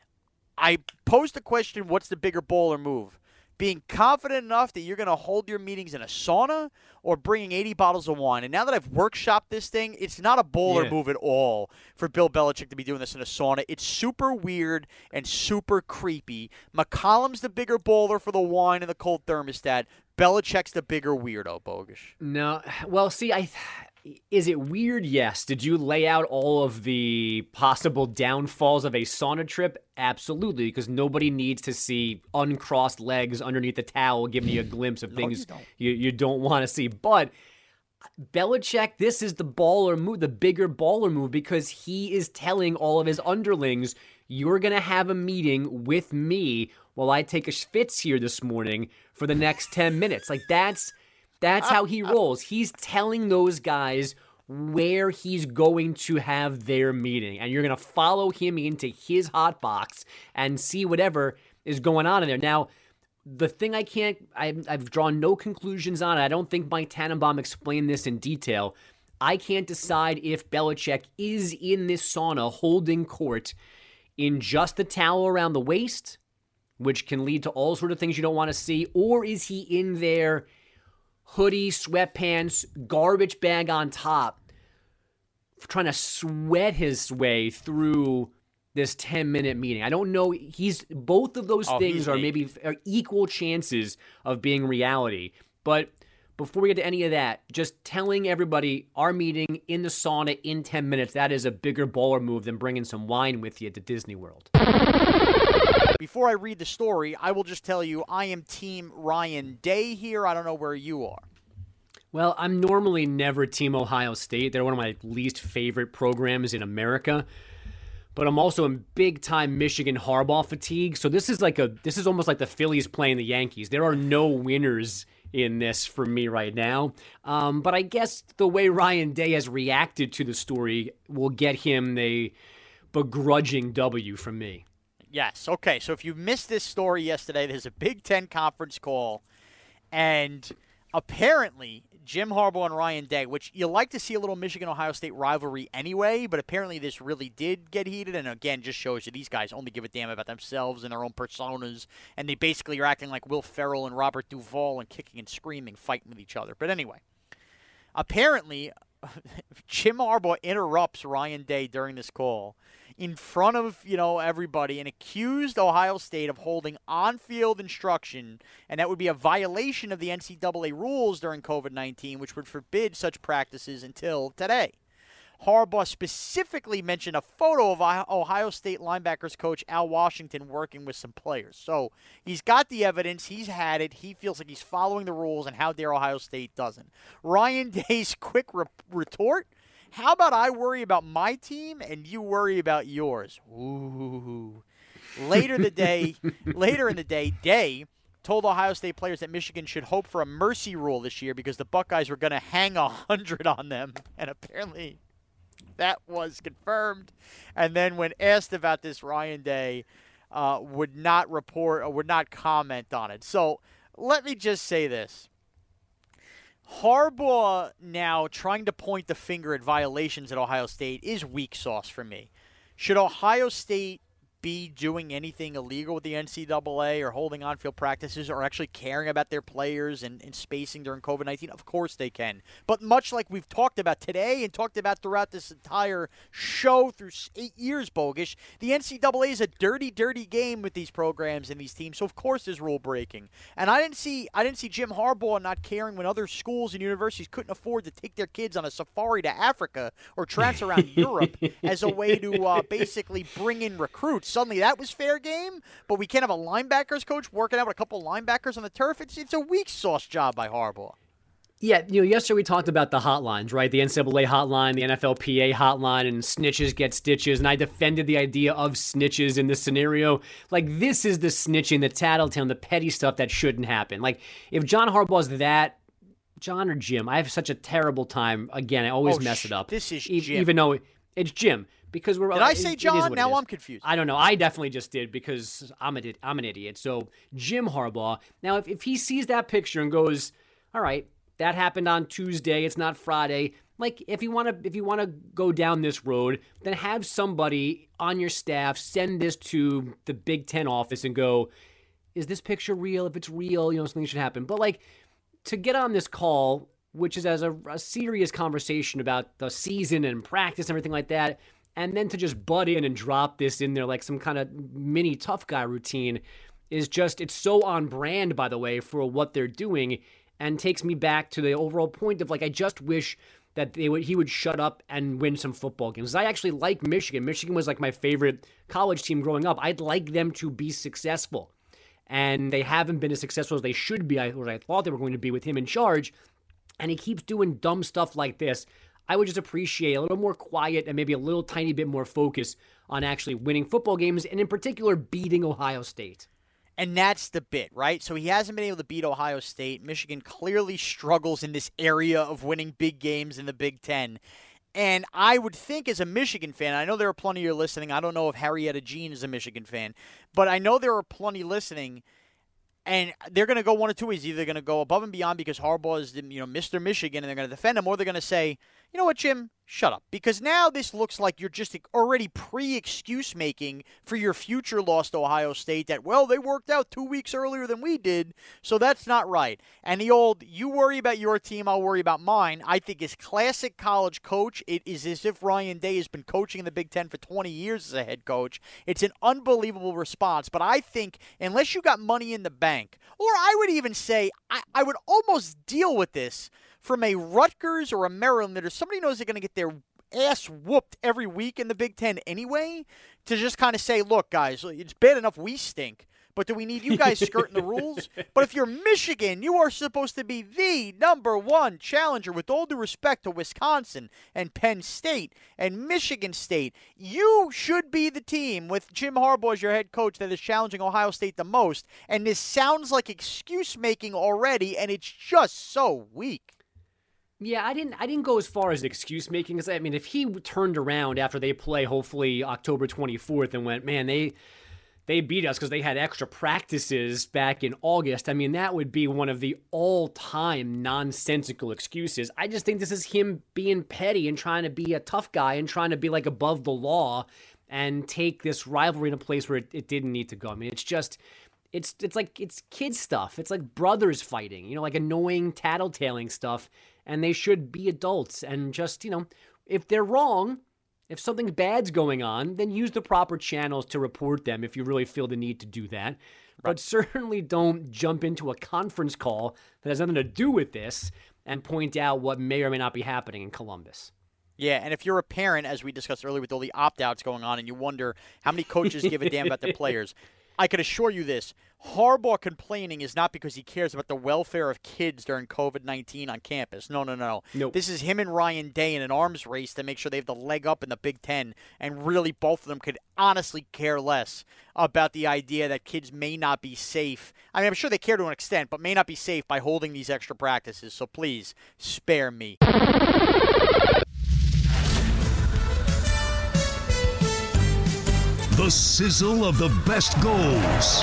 I posed the question, what's the bigger baller move? Being confident enough that you're going to hold your meetings in a sauna or bringing eighty bottles of wine. And now that I've workshopped this thing, it's not a bowler Yeah. move at all for Bill Belichick to be doing this in a sauna. It's super weird and super creepy. McCollum's the bigger bowler for the wine and the cold thermostat. Belichick's the bigger weirdo, Bogusch. No, well, see, I is it weird? Yes. Did you lay out all of the possible downfalls of a sauna trip? Absolutely, because nobody needs to see uncrossed legs underneath the towel giving you a glimpse of No, things you don't. you, you don't want to see. But Belichick, this is the baller move, the bigger baller move, because he is telling all of his underlings, you're going to have a meeting with me while I take a schwitz here this morning for the next ten minutes. Like, that's that's how he rolls. He's telling those guys where he's going to have their meeting, and you're going to follow him into his hot box and see whatever is going on in there. Now, the thing I can't, I've, I've drawn no conclusions on it. I don't think Mike Tannenbaum explained this in detail. I can't decide if Belichick is in this sauna holding court in just the towel around the waist, which can lead to all sort of things you don't want to see, or is he in there hoodie, sweatpants, garbage bag on top, trying to sweat his way through this ten-minute meeting. I don't know. He's both of those Oh, things he's are neat. maybe are equal chances of being reality. But before we get to any of that, just telling everybody our meeting in the sauna in ten minutes, that is a bigger baller move than bringing some wine with you to Disney World. Before I read the story, I will just tell you I am Team Ryan Day here. I don't know where you are. Well, I'm normally never Team Ohio State. They're one of my least favorite programs in America. But I'm also in big-time Michigan Harbaugh fatigue. So this is like a this is almost like the Phillies playing the Yankees. There are no winners in this for me right now. Um, but I guess the way Ryan Day has reacted to the story will get him a begrudging W from me. Yes. Okay. So if you missed this story yesterday, there's a Big Ten conference call, and apparently Jim Harbaugh and Ryan Day, which you like to see a little Michigan-Ohio State rivalry anyway, but apparently this really did get heated, and again, just shows you these guys only give a damn about themselves and their own personas, and they basically are acting like Will Ferrell and Robert Duvall and kicking and screaming, fighting with each other. But anyway, apparently Jim Harbaugh interrupts Ryan Day during this call in front of, you know, everybody and accused Ohio State of holding on-field instruction, and that would be a violation of the N C double A rules during COVID nineteen, which would forbid such practices until today. Harbaugh specifically mentioned a photo of Ohio State linebackers coach Al Washington working with some players. So he's got the evidence. He's had it. He feels like he's following the rules, and how dare Ohio State doesn't. Ryan Day's quick re- retort, how about I worry about my team and you worry about yours? Ooh. Later the day, later in the day, Day told Ohio State players that Michigan should hope for a mercy rule this year because the Buckeyes were going to hang a hundred on them, and apparently that was confirmed. And then when asked about this, Ryan Day uh, would not report or would not comment on it. So let me just say this. Harbaugh now trying to point the finger at violations at Ohio State is weak sauce for me. Should Ohio State be doing anything illegal with the N C double A or holding on-field practices or actually caring about their players and, and spacing during COVID nineteen? Of course they can. But much like we've talked about today and talked about throughout this entire show through eight years, Bogusch, the N C double A is a dirty, dirty game with these programs and these teams. So, of course, there's rule breaking. And I didn't see I didn't see Jim Harbaugh not caring when other schools and universities couldn't afford to take their kids on a safari to Africa or transfer around Europe as a way to uh, basically bring in recruits. Suddenly that was fair game, but we can't have a linebackers coach working out with a couple of linebackers on the turf. It's it's a weak sauce job by Harbaugh. Yeah, you know, yesterday we talked about the hotlines, right? The N C double A hotline, the N F L P A hotline, and snitches get stitches, and I defended the idea of snitches in this scenario. Like, this is the snitching, the tattletale, the petty stuff that shouldn't happen. Like, if John Harbaugh's that, John or Jim, I have such a terrible time. Again, I always Oh, mess sh- it up. this is e- Jim. Even though... It's Jim. Because we're, did I say John? Now I'm confused. I don't know. I definitely just did because I'm a, I'm an idiot. So Jim Harbaugh. Now, if, if he sees that picture and goes, all right, that happened on Tuesday, it's not Friday. Like, if you want to if you want to go down this road, then have somebody on your staff send this to the Big Ten office and go, is this picture real? If it's real, you know, something should happen. But, like, to get on this call, which is as a, a serious conversation about the season and practice and everything like that, and then to just butt in and drop this in there like some kind of mini tough guy routine is just, it's so on brand, by the way, for what they're doing, and takes me back to the overall point of, like, I just wish that they would he would shut up and win some football games. I actually like Michigan. Michigan was, like, my favorite college team growing up. I'd like them to be successful, and they haven't been as successful as they should be, or I thought they were going to be with him in charge, and he keeps doing dumb stuff like this. I would just appreciate a little more quiet and maybe a little tiny bit more focus on actually winning football games, and in particular beating Ohio State. And that's the bit, right? So he hasn't been able to beat Ohio State. Michigan clearly struggles in this area of winning big games in the Big Ten. And I would think as a Michigan fan, I know there are plenty of you listening. I don't know if Harrietta Jean is a Michigan fan, but I know there are plenty listening. And they're going to go one of two ways. Either they're going to go above and beyond because Harbaugh is, you know, Mister Michigan, and they're going to defend him, or they're going to say, you know what, Jim, shut up. Because now this looks like you're just already pre-excuse making for your future loss to Ohio State that, well, they worked out two weeks earlier than we did, so that's not right. And the old, you worry about your team, I'll worry about mine, I think is classic college coach. It is as if Ryan Day has been coaching in the Big Ten for twenty years as a head coach. It's an unbelievable response, but I think unless you got money in the bank, or I would even say I, I would almost deal with this from a Rutgers or a Maryland, or somebody knows they're going to get their ass whooped every week in the Big Ten anyway, to just kind of say, look, guys, it's bad enough we stink, but do we need you guys skirting the rules? But if you're Michigan, you are supposed to be the number one challenger, with all due respect to Wisconsin and Penn State and Michigan State. You should be the team with Jim Harbaugh as your head coach that is challenging Ohio State the most. And this sounds like excuse-making already, and it's just so weak. Yeah, I didn't I didn't go as far as excuse making. Because I mean, if he turned around after they play, hopefully October twenty-fourth, and went, man, they they beat us because they had extra practices back in August, I mean, that would be one of the all-time nonsensical excuses. I just think this is him being petty and trying to be a tough guy and trying to be like above the law and take this rivalry in a place where it, it didn't need to go. I mean, it's just... It's it's like, it's kid stuff. It's like brothers fighting, you know, like annoying tattletaling stuff. And they should be adults and just, you know, if they're wrong, if something bad's going on, then use the proper channels to report them if you really feel the need to do that. Right. But certainly don't jump into a conference call that has nothing to do with this and point out what may or may not be happening in Columbus. Yeah, and if you're a parent, as we discussed earlier with all the opt-outs going on, and you wonder how many coaches give a damn about their players, I can assure you this, Harbaugh complaining is not because he cares about the welfare of kids during covid nineteen on campus. No, no, no. Nope. This is him and Ryan Day in an arms race to make sure they have the leg up in the Big Ten, and really both of them could honestly care less about the idea that kids may not be safe. I mean, I'm sure they care to an extent, but may not be safe by holding these extra practices. So please, spare me. The sizzle of the best goals.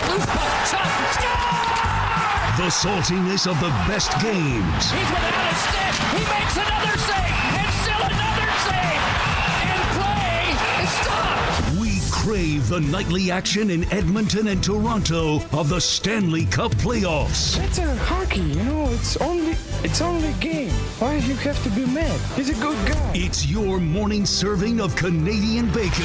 The saltiness of the best games. He's without a stick. He makes another save. And still another save. And play is stopped. We crave the nightly action in Edmonton and Toronto of the Stanley Cup playoffs. It's a hockey, you know. It's only it's only a game. Why do you have to be mad? He's a good guy. It's your morning serving of Canadian bacon.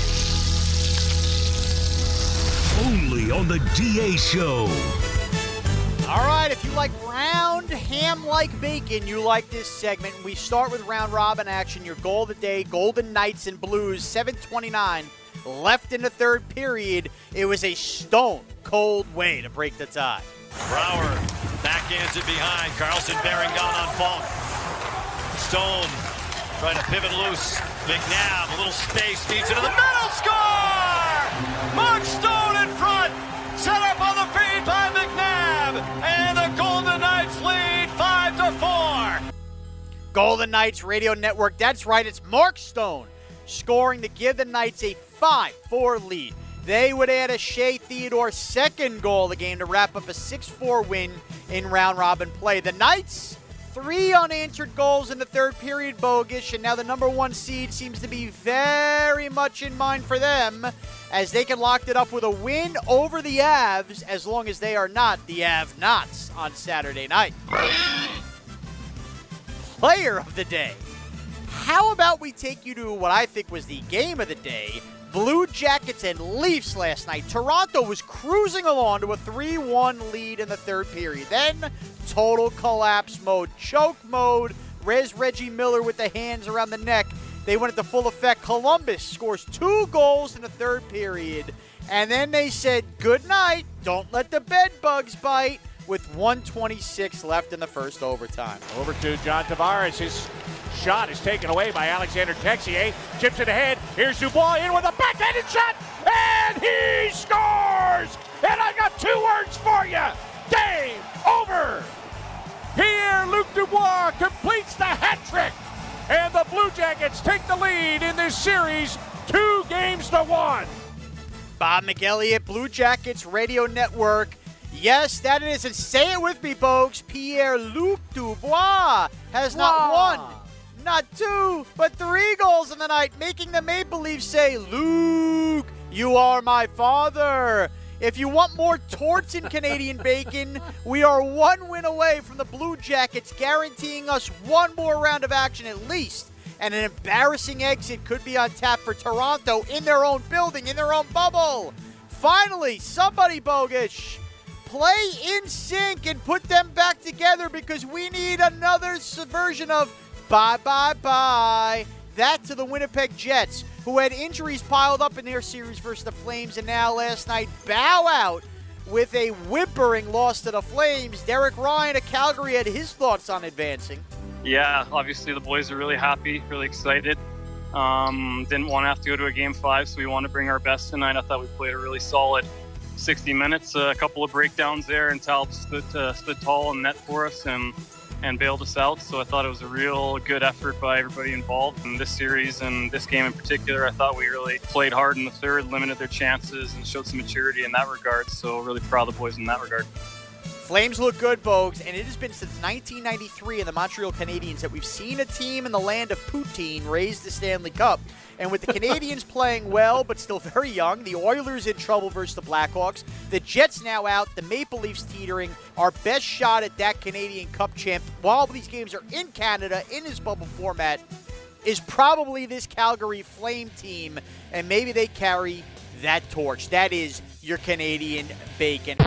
Only on the D A Show. All right, if you like round ham-like bacon, you like this segment. We start with round robin action. Your goal of the day, Golden Knights and Blues, seven twenty-nine left in the third period. It was a stone-cold way to break the tie. Brouwer backhands it behind. Carlson bearing down on Falk. Stone trying to pivot loose. McNabb, a little space, feeds into the middle, score! Mark Stone in front, set up on the feed by McNabb, and the Golden Knights lead five to four. Golden Knights Radio Network, that's right, it's Mark Stone scoring to give the Knights a five four lead. They would add a Shea Theodore second goal of the game to wrap up a six four win in round-robin play. The Knights, three unanswered goals in the third period, Bogusch, and now the number one seed seems to be very much in mind for them, as they can lock it up with a win over the Avs, as long as they are not the Av-Nots on Saturday night. Player of the day. How about we take you to what I think was the game of the day? Blue Jackets and Leafs last night. Toronto was cruising along to a three one lead in the third period. Then, total collapse mode, choke mode. Res Reggie Miller with the hands around the neck. They went into full effect. Columbus scores two goals in the third period. And then they said, good night, don't let the bed bugs bite, with one twenty-six left in the first overtime. Over to John Tavares. His shot is taken away by Alexander Texier. Chips it ahead. Here's Dubois in with a backhanded shot. And he scores! And I got two words for you. Game over. Pierre-Luc Dubois completes the hat trick. And the Blue Jackets take the lead in this series two games to one. Bob McElliott, Blue Jackets Radio Network. Yes, that is, and say it with me, folks. Pierre-Luc Dubois has not Wow. one, not two, but three goals in the night, making the Maple Leafs say, Luke, you are my father. If you want more torts in Canadian bacon, we are one win away from the Blue Jackets, guaranteeing us one more round of action at least. And an embarrassing exit could be on tap for Toronto in their own building, in their own bubble. Finally, somebody, Bogusch, play in sync and put them back together, because we need another version of bye, bye, bye. That to the Winnipeg Jets, who had injuries piled up in their series versus the Flames, and now last night bow out with a whimpering loss to the Flames. Derek Ryan of Calgary had his thoughts on advancing. Yeah, obviously the boys are really happy, really excited. Um, didn't want to have to go to a game five, so we wanted to bring our best tonight. I thought we played a really solid sixty minutes, uh, a couple of breakdowns there, and Talb stood, uh, stood tall in net for us and, and bailed us out. So I thought it was a real good effort by everybody involved in this series and this game in particular. I thought we really played hard in the third, limited their chances, and showed some maturity in that regard. So really proud of the boys in that regard. Flames look good, Bogues, and it has been since nineteen ninety-three in the Montreal Canadiens that we've seen a team in the land of poutine raise the Stanley Cup. And with the Canadiens playing well but still very young, the Oilers in trouble versus the Blackhawks, the Jets now out, the Maple Leafs teetering, our best shot at that Canadian Cup champ, while these games are in Canada, in this bubble format, is probably this Calgary Flame team, and maybe they carry that torch. That is your Canadian bacon.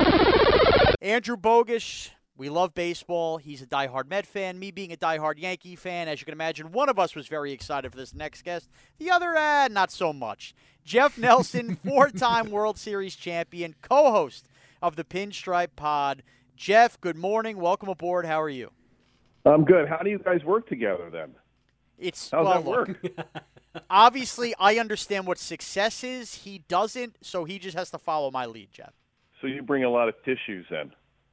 Andrew Bogusch, we love baseball. He's a diehard Met fan. Me being a diehard Yankee fan, as you can imagine, one of us was very excited for this next guest. The other, uh, not so much. Jeff Nelson, four-time World Series champion, co-host of the Pinstripe Pod. Jeff, good morning. Welcome aboard. How are you? I'm good. How do you guys work together then? It's How's well, that work? Look, obviously, I understand what success is. He doesn't, so he just has to follow my lead, Jeff. So you bring a lot of tissues in.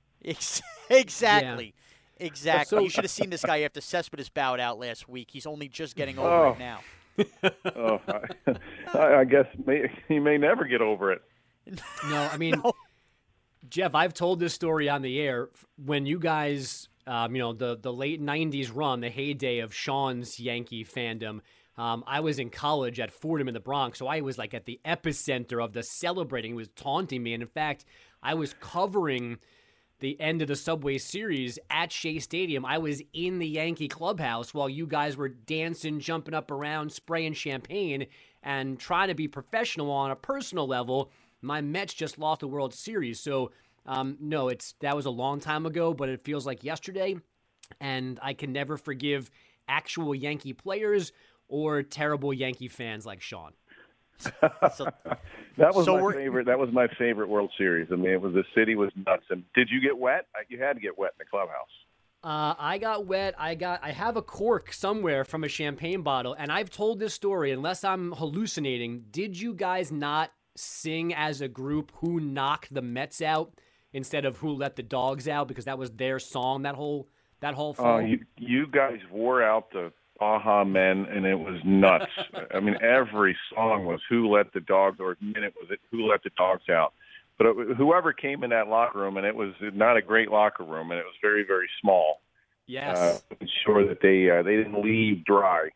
Exactly. Yeah. Exactly. So, you should have seen this guy after Cespedes bowed out last week. He's only just getting over oh. it now. oh, I, I guess may, he may never get over it. No, I mean, no. Jeff, I've told this story on the air. When you guys, um, you know, the, the late nineties run, the heyday of Sean's Yankee fandom, Um, I was in college at Fordham in the Bronx, so I was like at the epicenter of the celebrating. He was taunting me. And in fact, I was covering the end of the Subway Series at Shea Stadium. I was in the Yankee clubhouse while you guys were dancing, jumping up around, spraying champagne, and trying to be professional on a personal level. My Mets just lost the World Series. So, um, no, it's that was a long time ago, but it feels like yesterday. And I can never forgive actual Yankee players or terrible Yankee fans like Sean. so, that was so my favorite. That was my favorite World Series. I mean, it was the city was nuts. And did you get wet? You had to get wet in the clubhouse. Uh, I got wet. I got. I have a cork somewhere from a champagne bottle, and I've told this story. Unless I'm hallucinating, did you guys not sing as a group "Who Knocked the Mets Out" instead of "Who Let the Dogs Out" because that was their song that whole that whole fall? Uh, you you guys wore out the Baja Men, and it was nuts. I mean, every song was "Who Let the Dogs," or minute was it "Who Let the Dogs Out." But it, whoever came in that locker room, and it was not a great locker room, and it was very, very small. Yes, uh, ensure that they uh, they didn't leave dry.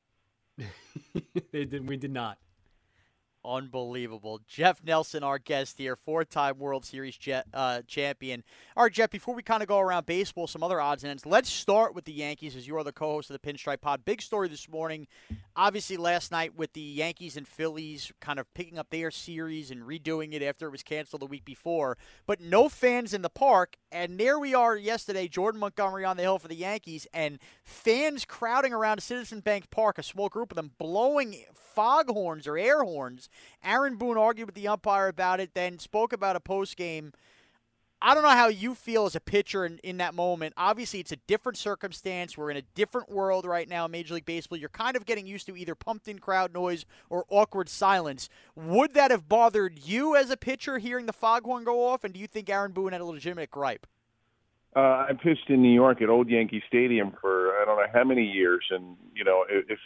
they did. We did not. Unbelievable. Jeff Nelson, our guest here, four-time World Series jet, uh, champion. All right, Jeff, before we kind of go around baseball, some other odds and ends, let's start with the Yankees, as you are the co-host of the Pinstripe Pod. Big story this morning, obviously last night with the Yankees and Phillies kind of picking up their series and redoing it after it was canceled the week before, but no fans in the park, and there we are yesterday, Jordan Montgomery on the hill for the Yankees, and fans crowding around Citizen Bank Park, a small group of them, blowing foghorns or air horns. Aaron Boone argued with the umpire about it, then spoke about a postgame. I don't know how you feel as a pitcher in, in that moment. Obviously, it's a different circumstance. We're in a different world right now in Major League Baseball. You're kind of getting used to either pumped-in crowd noise or awkward silence. Would that have bothered you as a pitcher hearing the foghorn go off, and do you think Aaron Boone had a legitimate gripe? Uh, I pitched in New York at Old Yankee Stadium for I don't know how many years, and you know if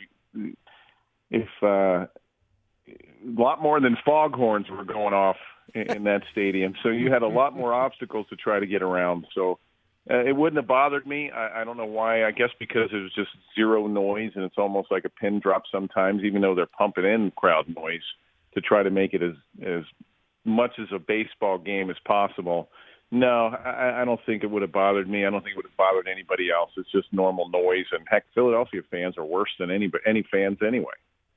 if uh, a lot more than foghorns were going off in, in that stadium, so you had a lot more obstacles to try to get around. So uh, it wouldn't have bothered me. I, I don't know why. I guess because it was just zero noise, and it's almost like a pin drop sometimes, even though they're pumping in crowd noise to try to make it as as much as a baseball game as possible. No, I, I don't think it would have bothered me. I don't think it would have bothered anybody else. It's just normal noise, and heck, Philadelphia fans are worse than any any fans anyway.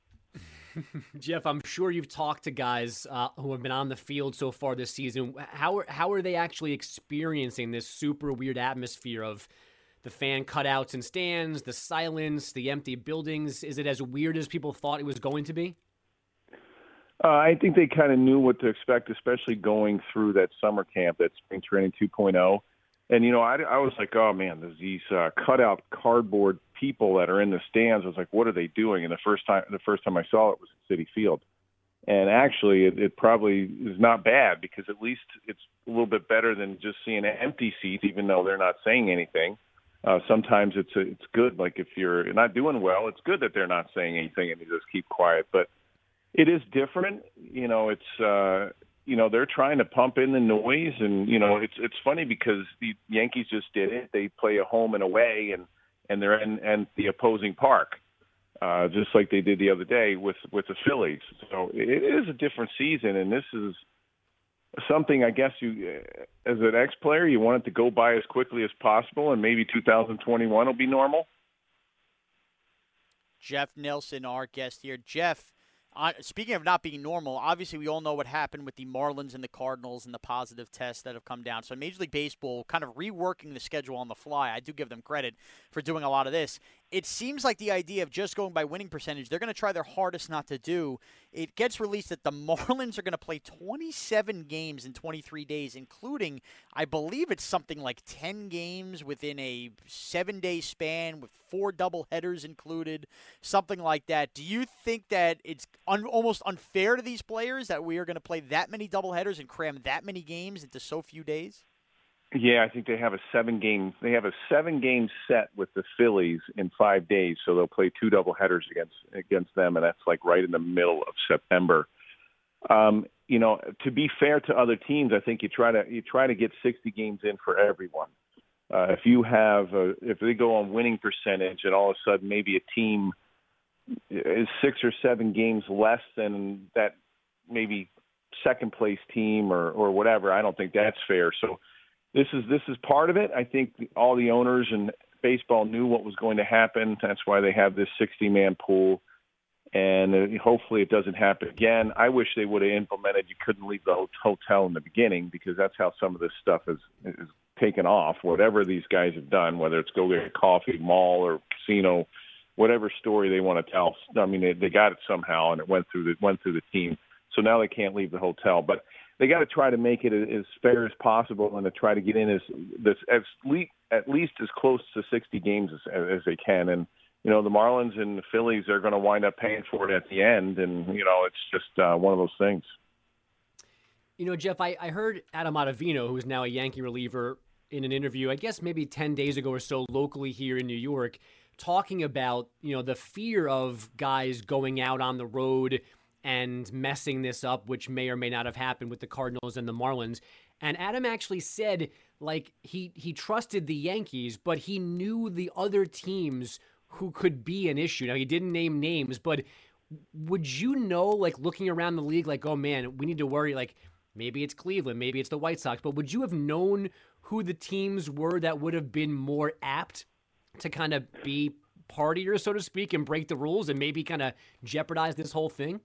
Jeff, I'm sure you've talked to guys uh, who have been on the field so far this season. How are, how are they actually experiencing this super weird atmosphere of the fan cutouts and stands, the silence, the empty buildings? Is it as weird as people thought it was going to be? Uh, I think they kind of knew what to expect, especially going through that summer camp, that spring training two point oh. And, you know, I, I was like, oh, man, there's these uh, cutout cardboard people that are in the stands. I was like, what are they doing? And the first time the first time I saw it was at Citi Field. And actually, it, it probably is not bad because at least it's a little bit better than just seeing empty seats, even though they're not saying anything. Uh, sometimes it's a, it's good. Like if you're not doing well, it's good that they're not saying anything and you just keep quiet. But it is different. You know, it's, uh, you know, they're trying to pump in the noise. And, you know, it's it's funny because the Yankees just did it. They play a home and away, and, and they're in, in the opposing park, uh, just like they did the other day with, with the Phillies. So it is a different season, and this is something I guess you, as an ex-player, you want it to go by as quickly as possible, and maybe two thousand twenty-one will be normal. Jeff Nelson, our guest here. Jeff, Uh, speaking of not being normal, obviously we all know what happened with the Marlins and the Cardinals and the positive tests that have come down. So Major League Baseball kind of reworking the schedule on the fly. I do give them credit for doing a lot of this. It seems like the idea of just going by winning percentage, they're going to try their hardest not to do. It gets released that the Marlins are going to play twenty-seven games in twenty-three days, including, I believe it's something like ten games within a seven-day span with four doubleheaders included, something like that. Do you think that it's un- almost unfair to these players that we are going to play that many doubleheaders and cram that many games into so few days? Yeah, I think they have a seven game. They have a seven game set with the Phillies in five days, so they'll play two doubleheaders against against them, and that's like right in the middle of September. Um, you know, to be fair to other teams, I think you try to you try to get sixty games in for everyone. Uh, if you have a, if they go on winning percentage, and all of a sudden maybe a team is six or seven games less than that, maybe second place team or or whatever, I don't think that's fair. So. This is this is part of it. I think all the owners in baseball knew what was going to happen. That's why they have this sixty-man pool, and hopefully it doesn't happen again. I wish they would have implemented you couldn't leave the hotel in the beginning, because that's how some of this stuff is, is taken off. Whatever these guys have done, whether it's go get a coffee, mall, or casino, whatever story they want to tell. I mean, they, they got it somehow, and it went through the went through the team. So now they can't leave the hotel, but they got to try to make it as fair as possible and to try to get in as this as least, at least as close to sixty games as, as they can. And you know, the Marlins and the Phillies are going to wind up paying for it at the end. And you know, it's just uh, one of those things. You know, Jeff, I, I heard Adam Ottavino, who's now a Yankee reliever, in an interview, I guess maybe ten days ago or so, locally here in New York, talking about, you know, the fear of guys going out on the road and messing this up, which may or may not have happened with the Cardinals and the Marlins. And Adam actually said, like, he, he trusted the Yankees, but he knew the other teams who could be an issue. Now, he didn't name names, but would you know, like, looking around the league, like, oh, man, we need to worry, like, maybe it's Cleveland, maybe it's the White Sox, but would you have known who the teams were that would have been more apt to kind of be partiers, so to speak, and break the rules and maybe kind of jeopardize this whole thing?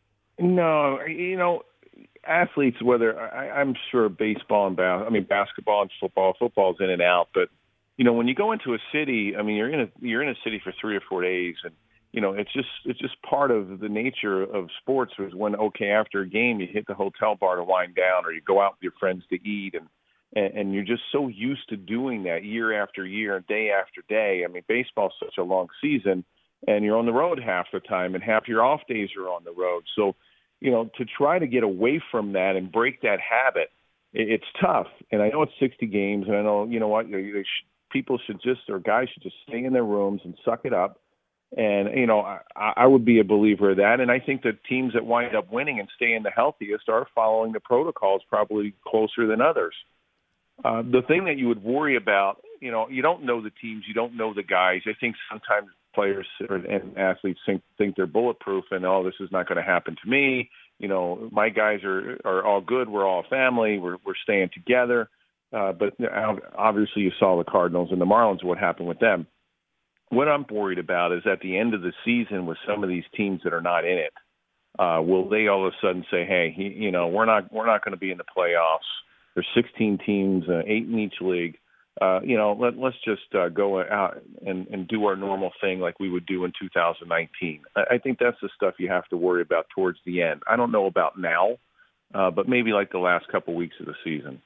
No, you know, athletes, whether I, I'm sure baseball and bas- I mean basketball and football, football's in and out, but you know, when you go into a city, I mean, you're in a you're in a city for three or four days, and you know, it's just it's just part of the nature of sports. Is when okay, after a game, you hit the hotel bar to wind down, or you go out with your friends to eat, and and, and you're just so used to doing that year after year, day after day. I mean, baseball's such a long season, and you're on the road half the time, and half your off days are on the road. So, you know, to try to get away from that and break that habit, it, it's tough. And I know it's sixty games, and I know, you know what, they should, people should just, or guys should just stay in their rooms and suck it up. And, you know, I, I would be a believer of that. And I think that teams that wind up winning and staying the healthiest are following the protocols probably closer than others. Uh, the thing that you would worry about, you know, you don't know the teams, you don't know the guys. I think sometimes players and athletes think, think they're bulletproof and, oh, this is not going to happen to me. You know, my guys are, are all good. We're all family. We're, we're staying together. Uh, but obviously you saw the Cardinals and the Marlins, what happened with them. What I'm worried about is at the end of the season with some of these teams that are not in it, uh, will they all of a sudden say, hey, he, you know, we're not we're not going to be in the playoffs. There's sixteen teams, uh, eight in each league. Uh, you know, let, let's just uh, go out and, and do our normal thing like we would do in two thousand nineteen. I, I think that's the stuff you have to worry about towards the end. I don't know about now, uh, but maybe like the last couple weeks of the season.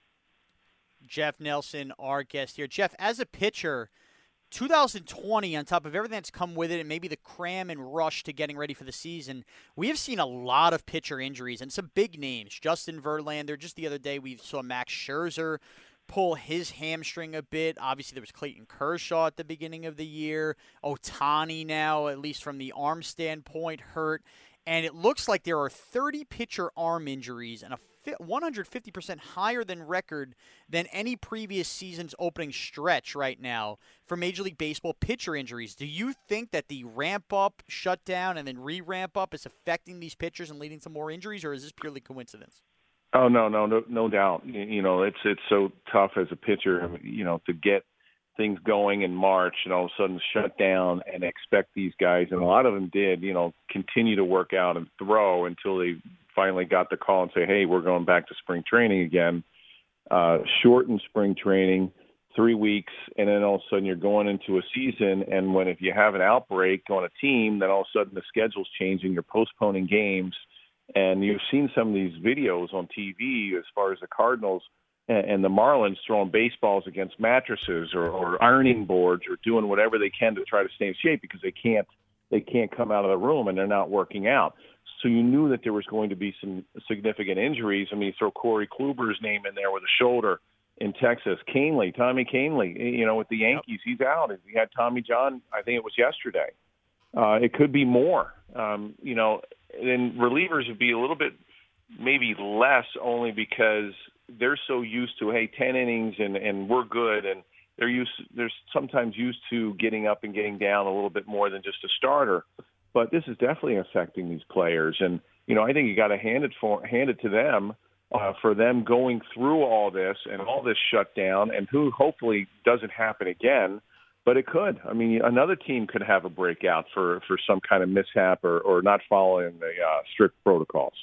Jeff Nelson, our guest here. Jeff, as a pitcher, two thousand twenty, on top of everything that's come with it and maybe the cram and rush to getting ready for the season, we have seen a lot of pitcher injuries and some big names. Justin Verlander, just the other day we saw Max Scherzer pull his hamstring a bit. Obviously, there was Clayton Kershaw at the beginning of the year. Ohtani now, at least from the arm standpoint, hurt. And it looks like there are thirty pitcher arm injuries and a one hundred fifty percent higher than record than any previous season's opening stretch right now for Major League Baseball pitcher injuries. Do you think that the ramp-up, shutdown, and then re-ramp-up is affecting these pitchers and leading to more injuries, or is this purely coincidence? Oh, no, no, no, no doubt. You know, it's it's so tough as a pitcher, you know, to get things going in March and all of a sudden shut down and expect these guys, and a lot of them did, you know, continue to work out and throw until they finally got the call and say, hey, we're going back to spring training again. Uh, shortened spring training, three weeks, and then all of a sudden you're going into a season, and when if you have an outbreak on a team, then all of a sudden the schedule's changing, you're postponing games. And you've seen some of these videos on T V as far as the Cardinals and the Marlins throwing baseballs against mattresses or, or ironing boards or doing whatever they can to try to stay in shape because they can't they can't come out of the room and they're not working out. So you knew that there was going to be some significant injuries. I mean, you throw Corey Kluber's name in there with a shoulder in Texas. Canely, Tommy Canely, you know, with the Yankees, he's out. He had Tommy John, I think it was yesterday. Uh, it could be more. Um, you know, and relievers would be a little bit maybe less only because they're so used to, hey, ten innings and, and we're good. And they're used, they're sometimes used to getting up and getting down a little bit more than just a starter. But this is definitely affecting these players. And, you know, I think you got to hand it for, hand it to them uh, for them going through all this and all this shutdown, and who hopefully doesn't happen again. But it could. I mean, another team could have a breakout for, for some kind of mishap or, or not following the uh, strict protocols.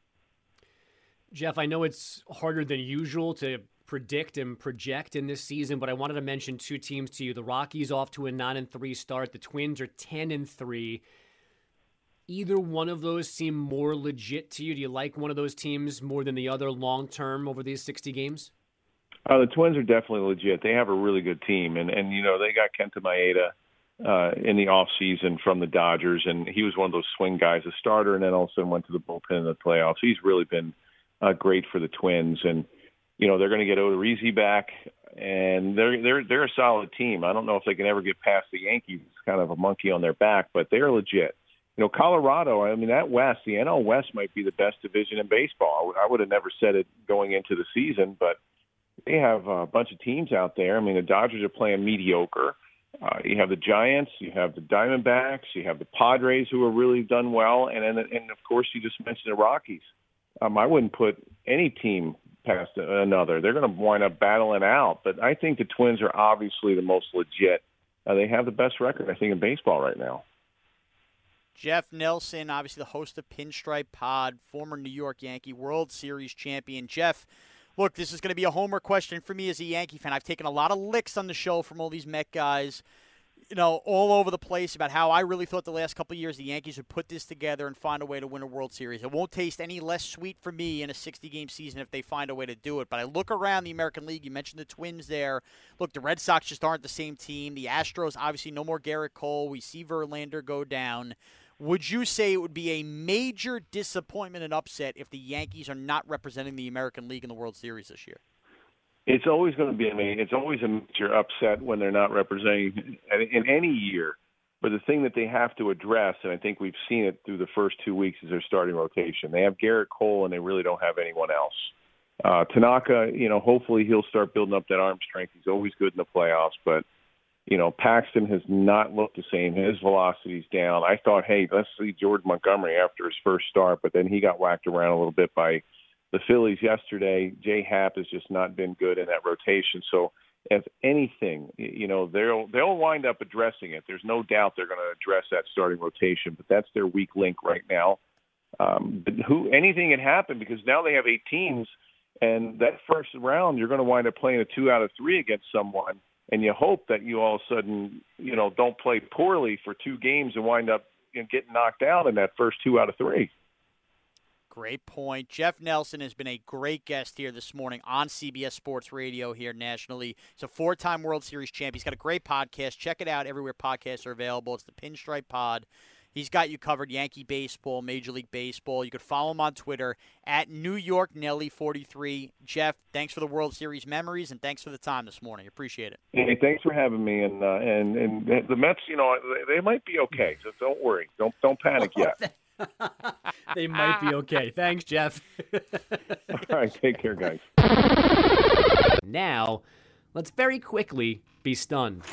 Jeff, I know it's harder than usual to predict and project in this season, but I wanted to mention two teams to you. The Rockies off to a nine and three start. The Twins are ten and three. Either one of those seem more legit to you? Do you like one of those teams more than the other long term over these sixty games? Uh, the Twins are definitely legit. They have a really good team, and and you know they got Kenta Maeda uh, in the off season from the Dodgers, and he was one of those swing guys, a starter, and then all of a sudden went to the bullpen in the playoffs. He's really been uh, great for the Twins, and you know they're going to get Odorizzi back. and they're they're they're a solid team. I don't know if they can ever get past the Yankees. It's kind of a monkey on their back, but they're legit. You know, Colorado, I mean, that West, the N L West might be the best division in baseball. I would have never said it going into the season, but they have a bunch of teams out there. I mean, the Dodgers are playing mediocre. Uh, you have the Giants, you have the Diamondbacks, you have the Padres who have really done well, and then, and of course, you just mentioned the Rockies. Um, I wouldn't put any team past another. They're going to wind up battling out, but I think the Twins are obviously the most legit. Uh, they have the best record, I think, in baseball right now. Jeff Nelson, obviously the host of Pinstripe Pod, former New York Yankee World Series champion. Jeff, look, this is going to be a homer question for me as a Yankee fan. I've taken a lot of licks on the show from all these Met guys, you know, all over the place about how I really thought the last couple of years the Yankees would put this together and find a way to win a World Series. It won't taste any less sweet for me in a sixty-game season if they find a way to do it. But I look around the American League. You mentioned the Twins there. Look, the Red Sox just aren't the same team. The Astros, obviously, no more Garrett Cole. We see Verlander go down. Would you say it would be a major disappointment and upset if the Yankees are not representing the American League in the World Series this year? It's always going to be, I mean, it's always a major upset when they're not representing in any year. But the thing that they have to address, and I think we've seen it through the first two weeks, is their starting rotation. They have Garrett Cole, and they really don't have anyone else. Uh, Tanaka, you know, hopefully he'll start building up that arm strength. He's always good in the playoffs, but you know, Paxton has not looked the same. His velocity's down. I thought, hey, let's see Jordan Montgomery after his first start, but then he got whacked around a little bit by the Phillies yesterday. J Happ has just not been good in that rotation. So if anything, you know, they'll they'll wind up addressing it. There's no doubt they're going to address that starting rotation, but that's their weak link right now. Um, but who anything can happen because now they have eight teams, and that first round you're going to wind up playing a two out of three against someone. And you hope that you all of a sudden, you know, don't play poorly for two games and wind up you know, getting knocked out in that first two out of three. Great point. Jeff Nelson has been a great guest here this morning on C B S Sports Radio here nationally. He's a four-time World Series champ. He's got a great podcast. Check it out everywhere podcasts are available. It's the Pinstripe Pod. He's got you covered, Yankee baseball, Major League Baseball. You could follow him on Twitter at New York Nelly forty-three. Jeff, thanks for the World Series memories, and thanks for the time this morning. Appreciate it. Hey, thanks for having me. And uh, and and the Mets, you know, they might be okay. So don't worry. Don't don't panic yet. They might be okay. Thanks, Jeff. All right, take care, guys. Now, let's very quickly be stunned.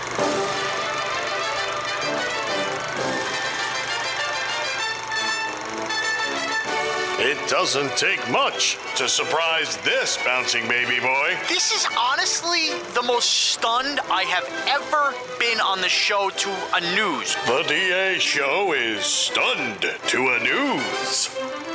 It doesn't take much to surprise this bouncing baby boy. This is honestly the most stunned I have ever been on the show to a news. The D A show is stunned to a news.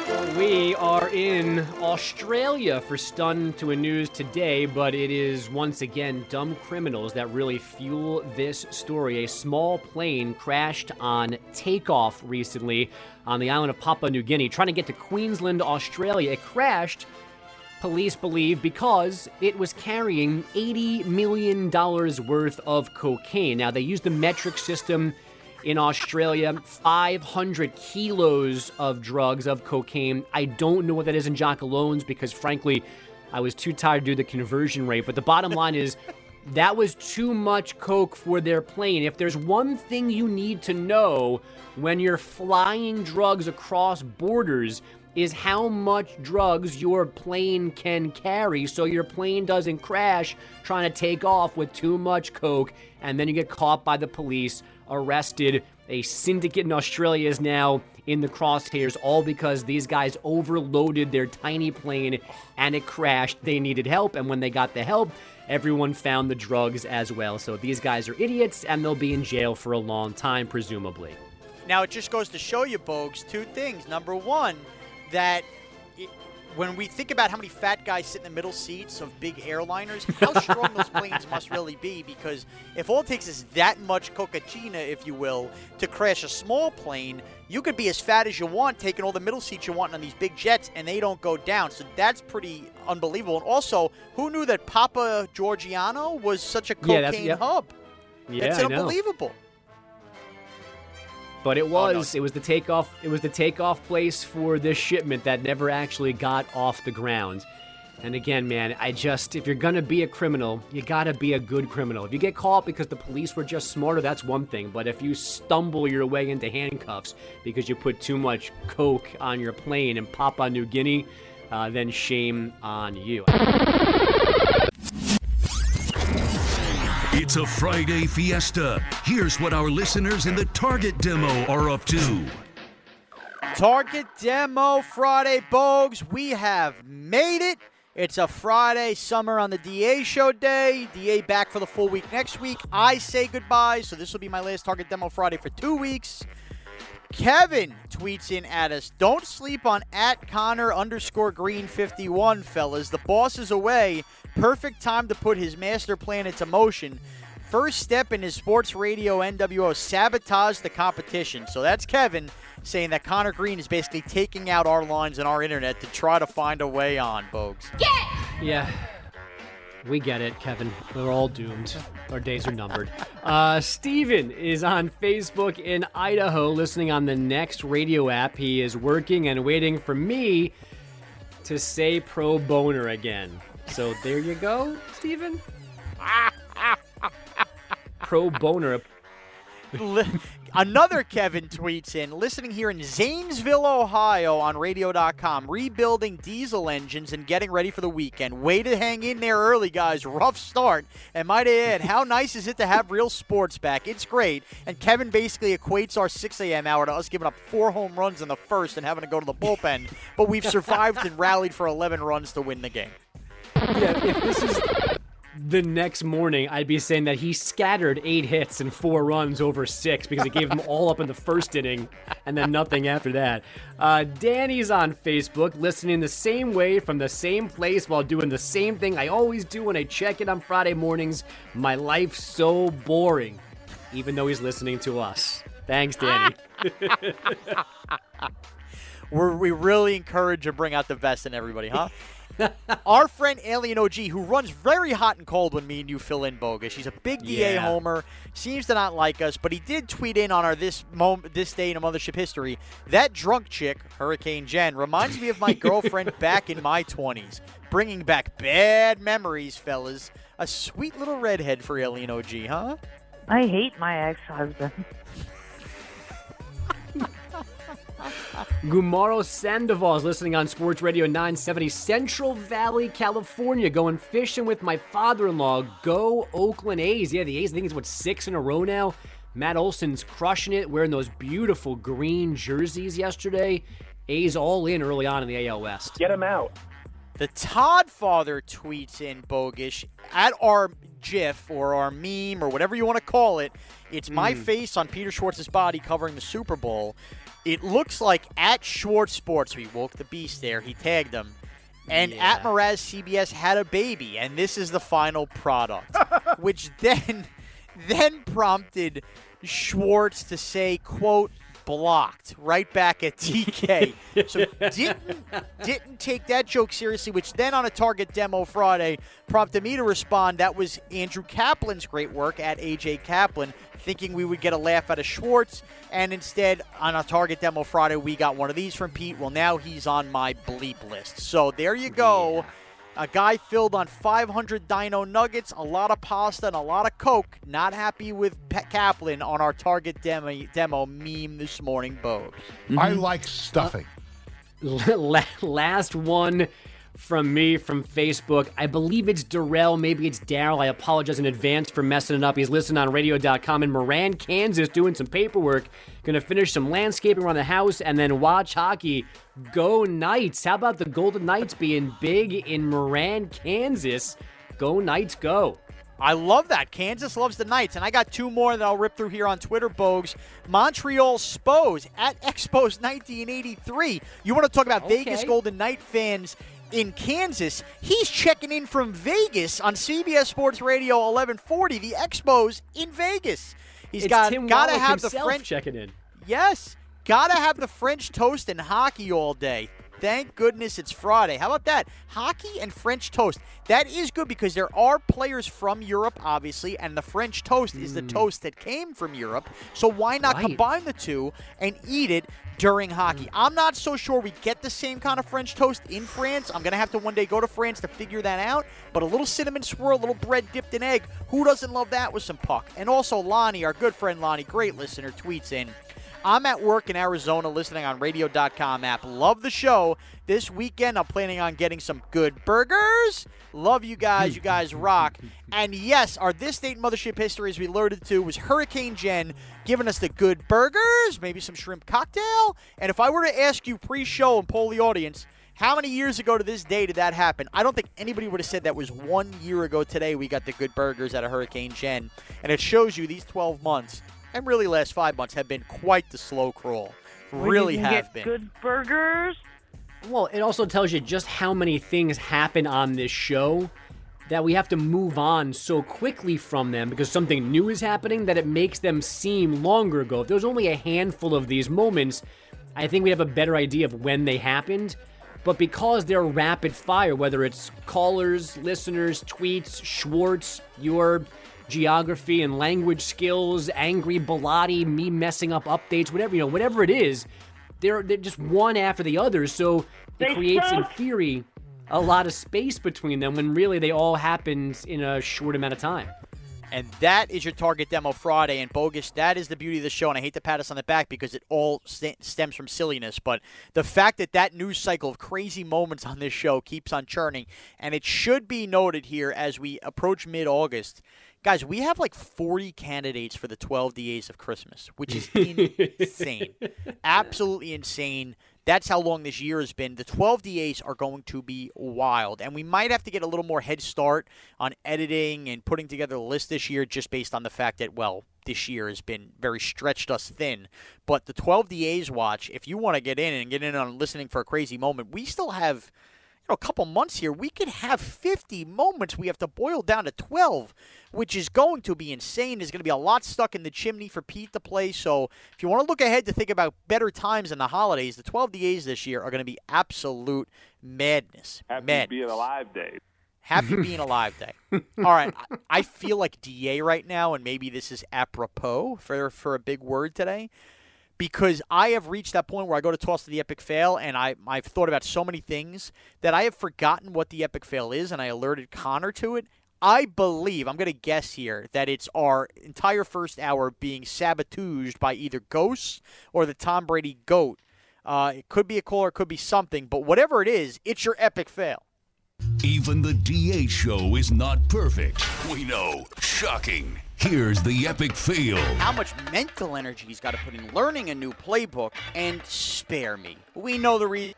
We are in Australia for Stunned to a News today, but it is once again dumb criminals that really fuel this story. A small plane crashed on takeoff recently on the island of Papua New Guinea, trying to get to Queensland, Australia. It crashed, police believe, because it was carrying eighty million dollars worth of cocaine. Now, they used the metric system in Australia, five hundred kilos of drugs, of cocaine. I don't know what that is in Jocalones because, frankly, I was too tired to do the conversion rate. But the bottom line is that was too much coke for their plane. If there's one thing you need to know when you're flying drugs across borders is how much drugs your plane can carry so your plane doesn't crash trying to take off with too much coke and then you get caught by the police, arrested. A syndicate in Australia is now in the crosshairs, all because these guys overloaded their tiny plane and it crashed. They needed help, and when they got the help, everyone found the drugs as well. So these guys are idiots, and they'll be in jail for a long time, presumably. Now, it just goes to show you, Bogues, two things. Number one, that it, when we think about how many fat guys sit in the middle seats of big airliners, how strong those planes must really be, because if all it takes is that much cocaine, if you will, to crash a small plane, you could be as fat as you want, taking all the middle seats you want on these big jets, and they don't go down. So that's pretty unbelievable. And also, who knew that Papa Georgiano was such a cocaine yeah, that's, yeah. hub? Yeah, it's I know. unbelievable. But it was, oh, no. it was the takeoff, it was the takeoff place for this shipment that never actually got off the ground. And again, man, I just, if you're going to be a criminal, you got to be a good criminal. If you get caught because the police were just smarter, that's one thing. But if you stumble your way into handcuffs because you put too much coke on your plane in Papua New Guinea, uh, then shame on you. It's a Friday fiesta. Here's what our listeners in the Target demo are up to. Target Demo Friday, Bogues. We have made it. It's a Friday, summer on the D A show day. D A back for the full week next week. I say goodbye, so this will be my last Target Demo Friday for two weeks. Kevin tweets in at us, don't sleep on at Connor underscore green fifty-one, fellas. The boss is away. Perfect time to put his master plan into motion. First step in his sports radio N W O, sabotage the competition. So that's Kevin saying that Connor Green is basically taking out our lines and our internet to try to find a way on, Bogues. Yeah, we get it, Kevin. We're all doomed. Our days are numbered. Uh, Steven is on Facebook in Idaho listening on the Next radio app. He is working and waiting for me to say pro boner again. So there you go, Steven. Pro boner. Another Kevin tweets in, listening here in Zanesville, Ohio on radio dot com, rebuilding diesel engines and getting ready for the weekend. Way to hang in there early, guys. Rough start. And might I add, how nice is it to have real sports back? It's great. And Kevin basically equates our six a.m. hour to us giving up four home runs in the first and having to go to the bullpen. But we've survived and rallied for eleven runs to win the game. Yeah, if this is the next morning, I'd be saying that he scattered eight hits and four runs over six because he gave them all up in the first inning and then nothing after that. Uh, Danny's on Facebook, listening the same way from the same place while doing the same thing I always do when I check it on Friday mornings. My life's so boring, even though he's listening to us. Thanks, Danny. We're, we really encourage and bring out the best in everybody, huh? Our friend Alien O G, who runs very hot and cold when me and you fill in, Bogus. He's a big D A Yeah. homer, seems to not like us, but he did tweet in on our this moment, this day in a mothership history. That drunk chick, Hurricane Jen, reminds me of my girlfriend back in my twenties. Bringing back bad memories, fellas. A sweet little redhead for Alien O G, huh? I hate my ex-husband. Gumaro Sandoval is listening on Sports Radio nine seventy, Central Valley, California, going fishing with my father-in-law. Go Oakland A's. Yeah, the A's, I think it's, what, six in a row now? Matt Olson's crushing it, wearing those beautiful green jerseys yesterday. A's all in early on in the A L West. Get him out. The Todd father tweets in, Bogish, at our GIF or our meme or whatever you want to call it. It's my Mm. face on Peter Schwartz's body covering the Super Bowl. It looks like at Schwartz Sports, we woke the beast there, he tagged him, and Yeah. at Mraz C B S had a baby, and this is the final product, which then then prompted Schwartz to say, quote, blocked, right back at T K. So didn't didn't take that joke seriously, which then on a Target Demo Friday prompted me to respond. That was Andrew Kaplan's great work at A J Kaplan, thinking we would get a laugh out of Schwartz, and instead on a Target Demo Friday we got one of these from Pete. Well, now he's on my bleep list. So there you go. Yeah. A guy filled on five hundred Dino Nuggets, a lot of pasta, and a lot of Coke. Not happy with Pat Kaplan on our Target demo, demo meme this morning, Bogues. Mm-hmm. I like stuffing. Uh, last one from me from Facebook. I believe it's Darrell. Maybe it's Daryl. I apologize in advance for messing it up. He's listening on radio dot com in Moran, Kansas, doing some paperwork. Going to finish some landscaping around the house and then watch hockey. Go Knights. How about the Golden Knights being big in Moran, Kansas? Go Knights, go. I love that. Kansas loves the Knights. And I got two more that I'll rip through here on Twitter, Bogues. Montreal Spos at Expos nineteen eighty-three. You want to talk about Okay. Vegas Golden Knight fans in Kansas? He's checking in from Vegas on C B S Sports Radio eleven forty. The Expos in Vegas. He's It's got Tim gotta Wallach have the himself French checking in. Yes, gotta have the French toast and hockey all day. Thank goodness it's Friday. How about that? Hockey and French toast. That is good because there are players from Europe, obviously, and the French toast mm. is the toast that came from Europe. So why not right. combine the two and eat it during hockey? I'm not so sure we get the same kind of French toast in France. I'm going to have to one day go to France to figure that out. But a little cinnamon swirl, a little bread dipped in egg, who doesn't love that with some puck? And also Lonnie, our good friend Lonnie, great listener, tweets in, I'm at work in Arizona listening on radio dot com app. Love the show. This weekend, I'm planning on getting some good burgers. Love you guys. You guys rock. And yes, our This State Mothership history, as we alerted to, was Hurricane Jen giving us the good burgers, maybe some shrimp cocktail. And if I were to ask you pre-show and poll the audience, how many years ago to this day did that happen? I don't think anybody would have said that was one year ago today we got the good burgers out of Hurricane Jen. And it shows you these twelve months, and really last five months, have been quite the slow crawl. Really Where you can have get been. Good burgers. Well, it also tells you just how many things happen on this show that we have to move on so quickly from them because something new is happening that it makes them seem longer ago. If there was only a handful of these moments, I think we'd have a better idea of when they happened. But because they're rapid fire, whether it's callers, listeners, tweets, Schwartz, your geography and language skills, angry Bilotti, me messing up updates, whatever, you know, whatever it is, they're, they're just one after the other. So it They creates, in suck. theory, a lot of space between them when really they all happened in a short amount of time. And that is your Target Demo Friday. And Bogus, that is the beauty of the show. And I hate to pat us on the back because it all st- stems from silliness. But the fact that that news cycle of crazy moments on this show keeps on churning. And it should be noted here as we approach mid-August. Guys, we have like forty candidates for the twelve D As of Christmas, which is insane. Absolutely insane. That's how long this year has been. The twelve D As are going to be wild, and we might have to get a little more head start on editing and putting together a list this year just based on the fact that, well, this year has been very stretched us thin. But the twelve D As watch, if you want to get in and get in on listening for a crazy moment, we still have you know, a couple months here. We could have fifty moments. We have to boil down to twelve, which is going to be insane. There's going to be a lot stuck in the chimney for Pete to play. So if you want to look ahead to think about better times in the holidays, the twelve D As this year are going to be absolute madness. Happy madness. being alive day. Happy being alive day. All right. I, I feel like D A right now, and maybe this is apropos for, for a big word today, because I have reached that point where I go to toss to the epic fail, and I, I've thought about so many things that I have forgotten what the epic fail is, and I alerted Connor to it. I believe, I'm going to guess here, that it's our entire first hour being sabotaged by either ghosts or the Tom Brady GOAT. Uh, it could be a call or it could be something, but whatever it is, it's your epic fail. Even the D A show is not perfect. We know. Shocking. Here's the epic fail. How much mental energy he's got to put in learning a new playbook, and spare me. We know the reason.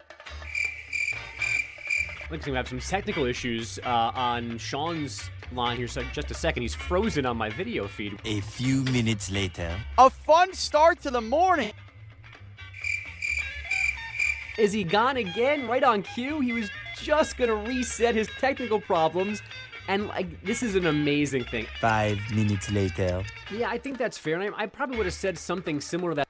Looks like we have some technical issues uh, on Sean's line here. So just a second, he's frozen on my video feed. A few minutes later. A fun start to the morning. Is he gone again? Right on cue? He was just going to reset his technical problems. And like, this is an amazing thing. Five minutes later. Yeah, I think that's fair. And I, I probably would have said something similar to that.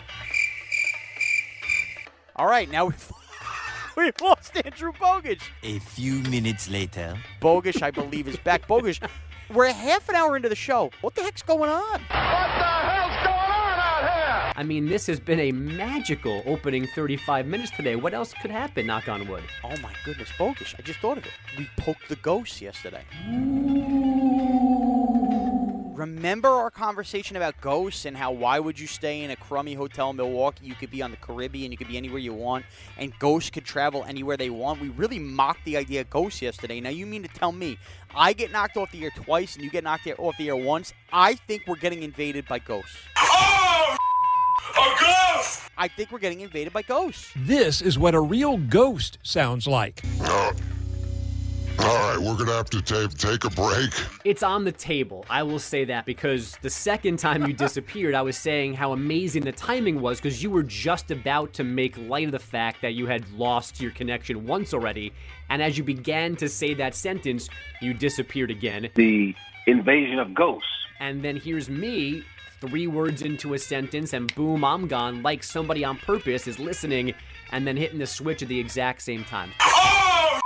All right, now we've, we've lost Andrew Bogusch. A few minutes later. Bogusch, I believe, is back. Bogusch, we're a half an hour into the show. What the heck's going on? What the hell's going on out here? I mean, this has been a magical opening thirty-five minutes today. What else could happen, knock on wood? Oh, my goodness, Bogusch, I just thought of it. We poked the ghost yesterday. Remember our conversation about ghosts and how why would you stay in a crummy hotel in Milwaukee? You could be on the Caribbean, you could be anywhere you want, and ghosts could travel anywhere they want. We really mocked the idea of ghosts yesterday. Now, you mean to tell me I get knocked off the air twice and you get knocked off the air once? I think we're getting invaded by ghosts. Oh, a ghost! I think we're getting invaded by ghosts. This is what a real ghost sounds like. Uh, all right, we're going to have to ta- take a break. It's on the table, I will say that, because the second time you disappeared, I was saying how amazing the timing was because you were just about to make light of the fact that you had lost your connection once already, and as you began to say that sentence, you disappeared again. The invasion of ghosts and then here's me three words into a sentence, and boom, I'm gone, like somebody on purpose is listening and then hitting the switch at the exact same time. Oh,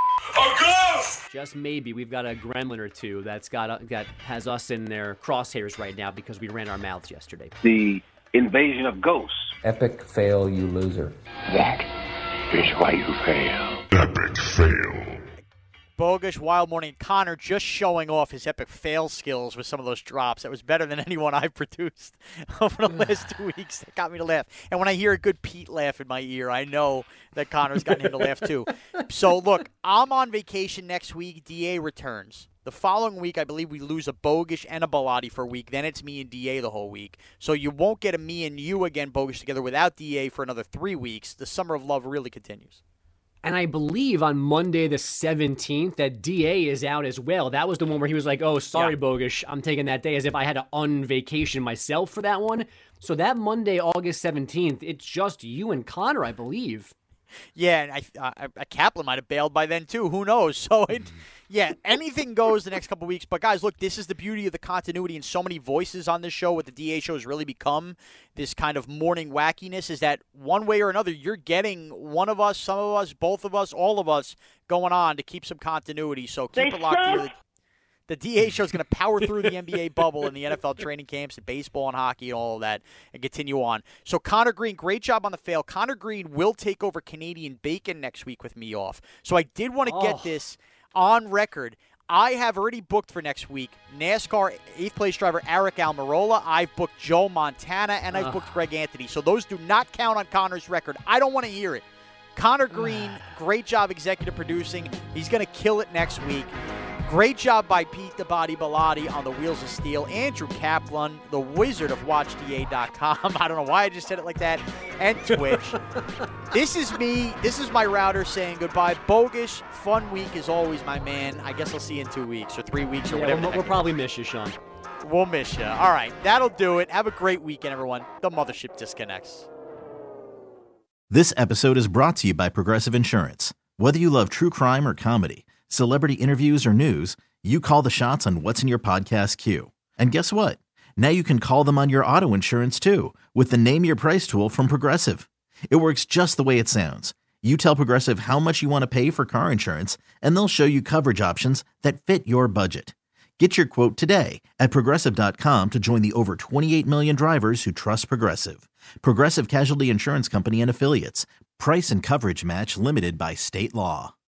a ghost! Just maybe we've got a gremlin or two that's got that has us in their crosshairs right now because we ran our mouths yesterday. The invasion of ghosts. Epic fail, you loser. That is why you fail. Epic fail. Bogusch, Wild Morning, Connor just showing off his epic fail skills with some of those drops. That was better than anyone I've produced over the last two weeks. That got me to laugh. And when I hear a good Pete laugh in my ear, I know that Connor's gotten him to laugh too. So, look, I'm on vacation next week. D A returns. The following week, I believe we lose a Bogusch and a Bellotti for a week. Then it's me and D A the whole week. So you won't get a me and you again, Bogusch, together without D A for another three weeks. The summer of love really continues. And I believe on Monday the seventeenth that D A is out as well. That was the one where he was like, oh, sorry, yeah. Bogusch, I'm taking that day, as if I had to unvacation myself for that one. So that Monday, August seventeenth, it's just you and Connor, I believe. Yeah, and I, uh, Kaplan might have bailed by then, too. Who knows? So, it, yeah, anything goes the next couple weeks. But, guys, look, this is the beauty of the continuity and so many voices on this show. What the D A show has really become, this kind of morning wackiness, is that one way or another, you're getting one of us, some of us, both of us, all of us going on to keep some continuity. So keep they it locked suck. here. The D A show is going to power through the N B A bubble and the N F L training camps and baseball and hockey and all of that and continue on. So Connor Green, great job on the fail. Connor Green will take over Canadian Bacon next week with me off. So I did want to Oh. get this on record. I have already booked for next week NASCAR eighth place driver Eric Almirola. I've booked Joe Montana, and I've Ugh. booked Greg Anthony. So those do not count on Connor's record. I don't want to hear it. Connor Green, great job executive producing. He's going to kill it next week. Great job by Pete the Body Bellotti on the Wheels of Steel. Andrew Kaplan, the wizard of watch D A dot com. I don't know why I just said it like that. And Twitch. This is me. This is my router saying goodbye. Bogusch, fun week as always, my man. I guess I'll see you in two weeks or three weeks or Yeah, whatever. we'll, we'll probably miss you, Sean. We'll miss you. All right, that'll do it. Have a great weekend, everyone. The Mothership disconnects. This episode is brought to you by Progressive Insurance. Whether you love true crime or comedy, celebrity interviews or news, you call the shots on what's in your podcast queue. And guess what? Now you can call them on your auto insurance too with the Name Your Price tool from Progressive. It works just the way it sounds. You tell Progressive how much you want to pay for car insurance, and they'll show you coverage options that fit your budget. Get your quote today at Progressive dot com to join the over twenty-eight million drivers who trust Progressive. Progressive Casualty Insurance Company and Affiliates. Price and coverage match limited by state law.